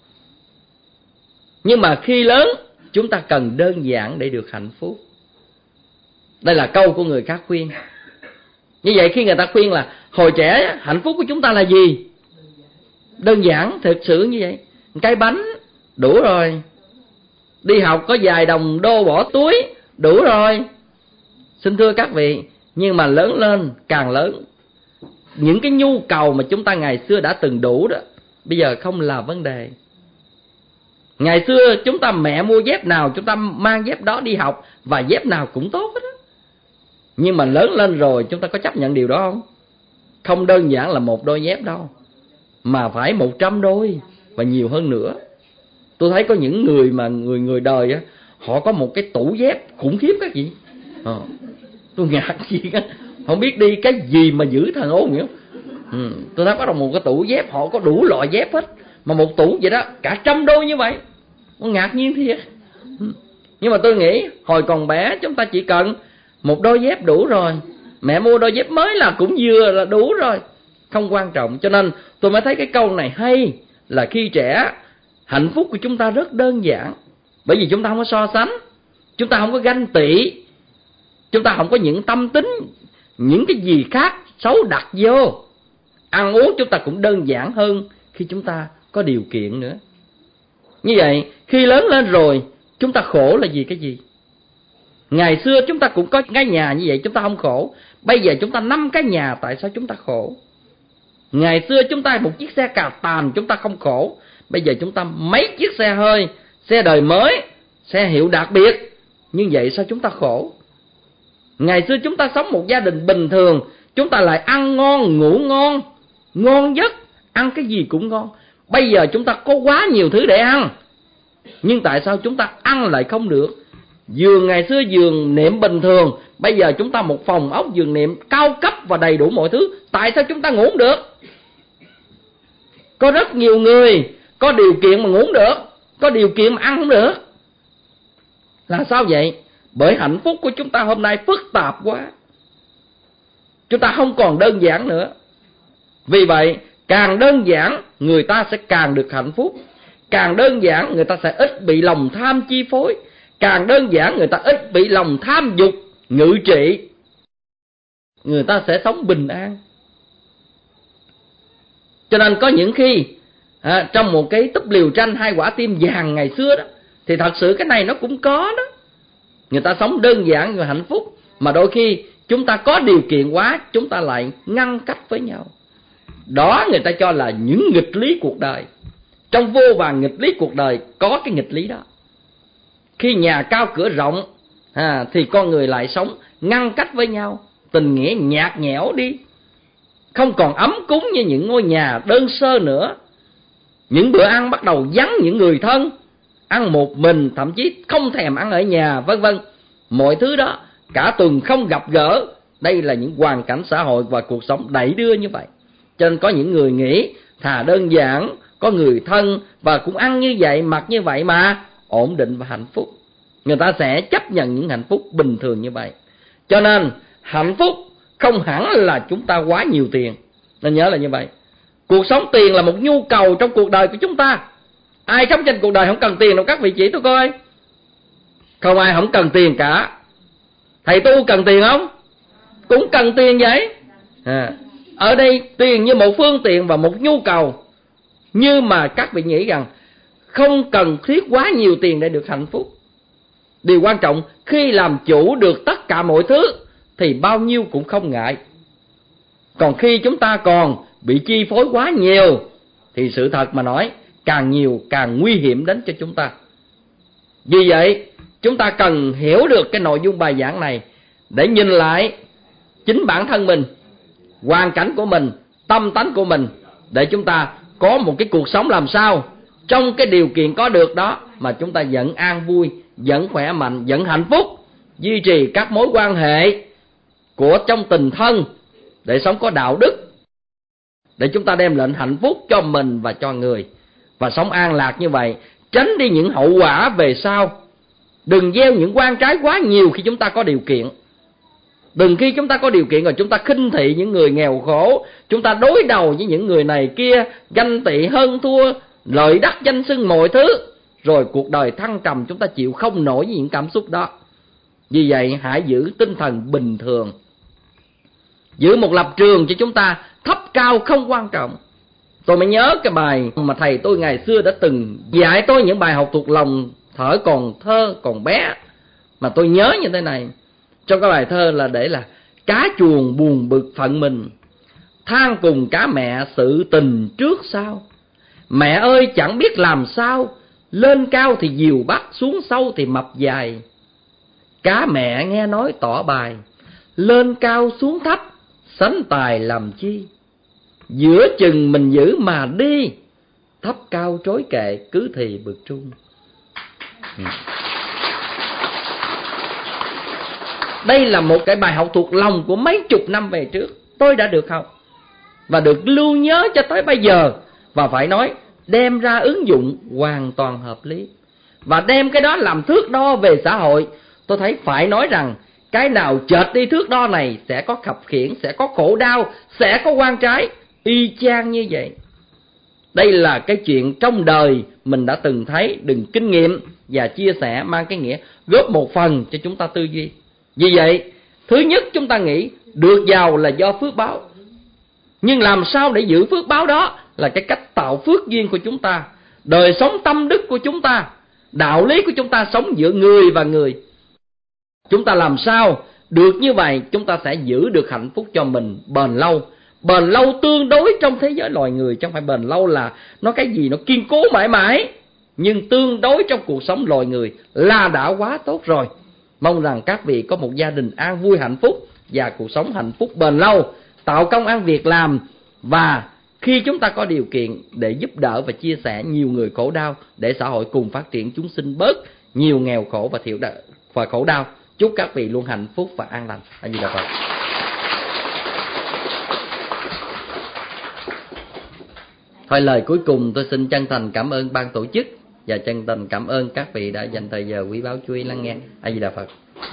nhưng mà khi lớn chúng ta cần đơn giản để được hạnh phúc. Đây là câu của người khác khuyên. Như vậy khi người ta khuyên là hồi trẻ hạnh phúc của chúng ta là gì? Đơn giản, thực sự như vậy. Cái bánh đủ rồi, đi học có vài đồng đô bỏ túi, đủ rồi. Xin thưa các vị, nhưng mà lớn lên càng lớn, những cái nhu cầu mà chúng ta ngày xưa đã từng đủ đó, bây giờ không là vấn đề. Ngày xưa chúng ta mẹ mua dép nào chúng ta mang dép đó đi học, và dép nào cũng tốt hết đó. Nhưng mà lớn lên rồi chúng ta có chấp nhận điều đó không? Không đơn giản là một đôi dép đâu, mà phải 100 đôi và nhiều hơn nữa. Tôi thấy có những người mà người đời á, họ có một cái tủ dép khủng khiếp các vị. Tôi ngạc nhiên á, không biết đi cái gì mà giữ thằng ôn vậy. Tôi thấy có một cái tủ dép, họ có đủ loại dép hết, mà một tủ vậy đó cả 100 đôi như vậy. Tôi ngạc nhiên thiệt. Nhưng mà tôi nghĩ hồi còn bé chúng ta chỉ cần một đôi dép đủ rồi, mẹ mua đôi dép mới là cũng vừa là đủ rồi, không quan trọng. Cho nên tôi mới thấy cái câu này hay, là khi trẻ, hạnh phúc của chúng ta rất đơn giản. Bởi vì chúng ta không có so sánh, chúng ta không có ganh tị, chúng ta không có những tâm tính, những cái gì khác xấu đặt vô. Ăn uống chúng ta cũng đơn giản hơn khi chúng ta có điều kiện nữa. Như vậy khi lớn lên rồi chúng ta khổ là vì cái gì? Ngày xưa chúng ta cũng có cái nhà như vậy, chúng ta không khổ. Bây giờ chúng ta 5 cái nhà, tại sao chúng ta khổ? Ngày xưa chúng ta một chiếc xe cà tàn, chúng ta không khổ. Bây giờ chúng ta mấy chiếc xe hơi, xe đời mới, xe hiệu đặc biệt, như vậy sao chúng ta khổ? Ngày xưa chúng ta sống một gia đình bình thường, chúng ta lại ăn ngon, ngủ ngon, ngon giấc, ăn cái gì cũng ngon. Bây giờ chúng ta có quá nhiều thứ để ăn, nhưng tại sao chúng ta ăn lại không được? Giường ngày xưa giường nệm bình thường, bây giờ chúng ta một phòng ốc giường nệm cao cấp và đầy đủ mọi thứ, tại sao chúng ta ngủ không được? Có rất nhiều người có điều kiện mà ngủ không được, có điều kiện mà ăn không được. Là sao vậy? Bởi hạnh phúc của chúng ta hôm nay phức tạp quá, chúng ta không còn đơn giản nữa. Vì vậy càng đơn giản người ta sẽ càng được hạnh phúc, càng đơn giản người ta sẽ ít bị lòng tham chi phối, càng đơn giản người ta ít bị lòng tham dục ngự trị, người ta sẽ sống bình an. Cho nên có những khi trong một cái túp liều tranh 2 quả tim vàng ngày xưa đó, thì thật sự cái này nó cũng có đó. Người ta sống đơn giản và hạnh phúc, mà đôi khi chúng ta có điều kiện quá, chúng ta lại ngăn cách với nhau. Đó người ta cho là những nghịch lý cuộc đời. Trong vô vàn nghịch lý cuộc đời có cái nghịch lý đó. Khi nhà cao cửa rộng thì con người lại sống ngăn cách với nhau, tình nghĩa nhạt nhẽo đi, không còn ấm cúng như những ngôi nhà đơn sơ nữa. Những bữa ăn bắt đầu vắng những người thân, ăn một mình, thậm chí không thèm ăn ở nhà, vân vân. Mọi thứ đó cả tuần không gặp gỡ. Đây là những hoàn cảnh xã hội và cuộc sống đẩy đưa như vậy. Cho nên có những người nghĩ thà đơn giản, có người thân và cũng ăn như vậy, mặc như vậy mà ổn định và hạnh phúc. Người ta sẽ chấp nhận những hạnh phúc bình thường như vậy. Cho nên hạnh phúc không hẳn là chúng ta quá nhiều tiền. Nên nhớ là như vậy. Cuộc sống tiền là một nhu cầu trong cuộc đời của chúng ta. Ai sống trên cuộc đời không cần tiền đâu các vị chỉ tôi coi. Không ai không cần tiền cả. Thầy tu cần tiền không? Cũng cần tiền vậy. Ở đây tiền như một phương tiện và một nhu cầu. Nhưng mà các vị nghĩ rằng không cần thiết quá nhiều tiền để được hạnh phúc. Điều quan trọng khi làm chủ được tất cả mọi thứ thì bao nhiêu cũng không ngại. Còn khi chúng ta còn bị chi phối quá nhiều thì sự thật mà nói, càng nhiều càng nguy hiểm đến cho chúng ta. Vì vậy chúng ta cần hiểu được cái nội dung bài giảng này để nhìn lại chính bản thân mình, hoàn cảnh của mình, tâm tánh của mình, để chúng ta có một cái cuộc sống làm sao trong cái điều kiện có được đó mà chúng ta vẫn an vui, vẫn khỏe mạnh, vẫn hạnh phúc, duy trì các mối quan hệ của trong tình thân để sống có đạo đức, để chúng ta đem lại hạnh phúc cho mình và cho người, và sống an lạc như vậy, tránh đi những hậu quả về sau. Đừng gieo những quan trái quá nhiều khi chúng ta có điều kiện. Đừng khi chúng ta có điều kiện rồi chúng ta khinh thị những người nghèo khổ, chúng ta đối đầu với những người này kia, ganh tị hơn thua, lợi đắc danh xưng mọi thứ, rồi cuộc đời thăng trầm chúng ta chịu không nổi với những cảm xúc đó. Vì vậy hãy giữ tinh thần bình thường, giữ một lập trường cho chúng ta thấp cao không quan trọng. Tôi mới nhớ cái bài mà thầy tôi ngày xưa đã từng dạy tôi những bài học thuộc lòng thở còn thơ còn bé. Mà tôi nhớ như thế này, trong cái bài thơ là để là: cá chuồng buồn bực phận mình, than cùng cá mẹ sự tình trước sau. Mẹ ơi chẳng biết làm sao, lên cao thì diều bắt, xuống sâu thì mập dài. Cá mẹ nghe nói tỏ bài, lên cao xuống thấp, sánh tài làm chi. Giữa chừng mình giữ mà đi, thấp cao trối kệ cứ thì bực trung. Đây là một cái bài học thuộc lòng của mấy chục năm về trước, tôi đã được học và được lưu nhớ cho tới bây giờ. Và phải nói đem ra ứng dụng hoàn toàn hợp lý, và đem cái đó làm thước đo về xã hội. Tôi thấy phải nói rằng cái nào chệch đi thước đo này sẽ có khập khiễng, sẽ có khổ đau, sẽ có oan trái, y chang như vậy. Đây là cái chuyện trong đời mình đã từng thấy, đừng kinh nghiệm và chia sẻ, mang cái nghĩa góp một phần cho chúng ta tư duy. Vì vậy, thứ nhất chúng ta nghĩ được giàu là do phước báo. Nhưng làm sao để giữ phước báo đó là cái cách tạo phước duyên của chúng ta, đời sống tâm đức của chúng ta, đạo lý của chúng ta sống giữa người và người. Chúng ta làm sao được như vậy, chúng ta sẽ giữ được hạnh phúc cho mình bền lâu. Bền lâu tương đối trong thế giới loài người, chứ không phải bền lâu là nó cái gì nó kiên cố mãi mãi. Nhưng tương đối trong cuộc sống loài người là đã quá tốt rồi. Mong rằng các vị có một gia đình an vui hạnh phúc và cuộc sống hạnh phúc bền lâu, tạo công ăn việc làm, và khi chúng ta có điều kiện để giúp đỡ và chia sẻ nhiều người khổ đau, để xã hội cùng phát triển, chúng sinh bớt nhiều nghèo khổ và khổ đau. Chúc các vị luôn hạnh phúc và an lành. A Di Đà Phật. Thôi lời cuối cùng tôi xin chân thành cảm ơn ban tổ chức và chân thành cảm ơn các vị đã dành thời giờ quý báu chú ý lắng nghe. A Di Đà Phật.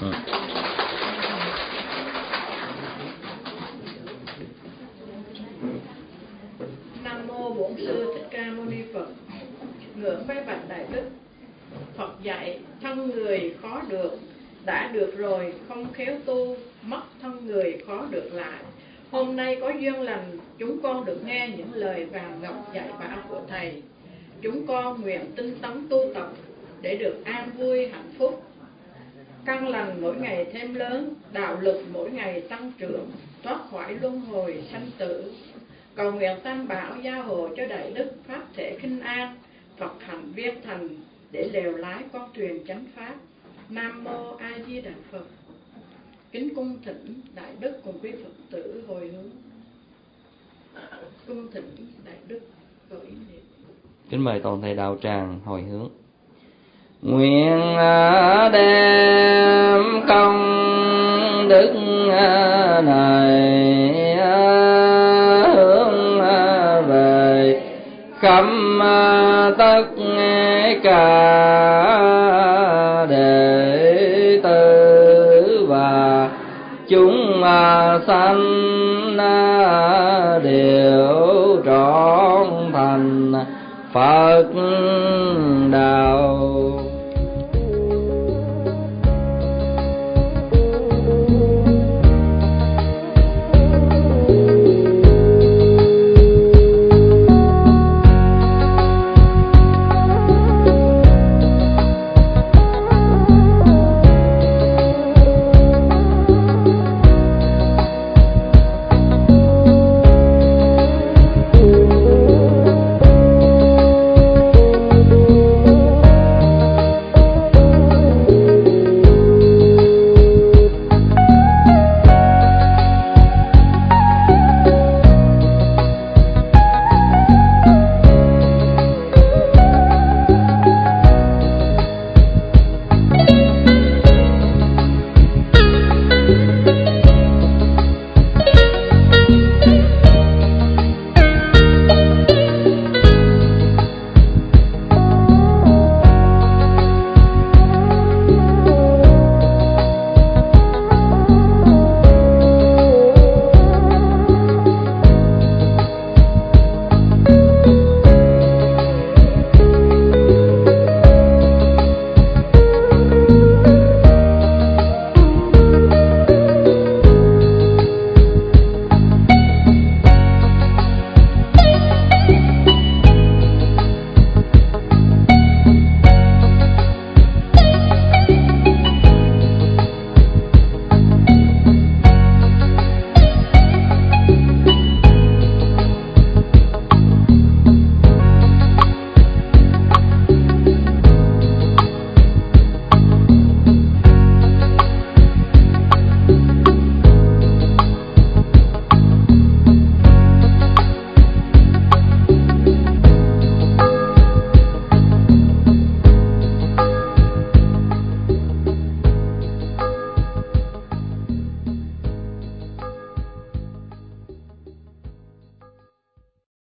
Nam mô Bổn Sư Thích Ca Mâu Ni Phật. Ngưỡng bái bạch đại đức. Phật dạy thân người khó được, đã được rồi không khéo tu, mất thân người khó được lại. Hôm nay có duyên lành, chúng con được nghe những lời vàng ngọc dạy bảo của Thầy. Chúng con nguyện tinh tấn tu tập để được an vui hạnh phúc, căn lành mỗi ngày thêm lớn, đạo lực mỗi ngày tăng trưởng, thoát khỏi luân hồi sanh tử. Cầu nguyện Tam Bảo gia hộ cho đại đức pháp thể khinh an, Phật hạnh viên thành để lèo lái con thuyền chánh pháp. Nam mô A Di Đà Phật. Kính cung thỉnh đại đức cùng quý Phật tử hồi hướng. Cung thỉnh đại đức khởi niệm. Kính mời toàn thầy đạo tràng hồi hướng. Nguyện đem công đức này hướng về khắp tất cả đệ tử và chúng sanh đều trọn thành Phật đạo.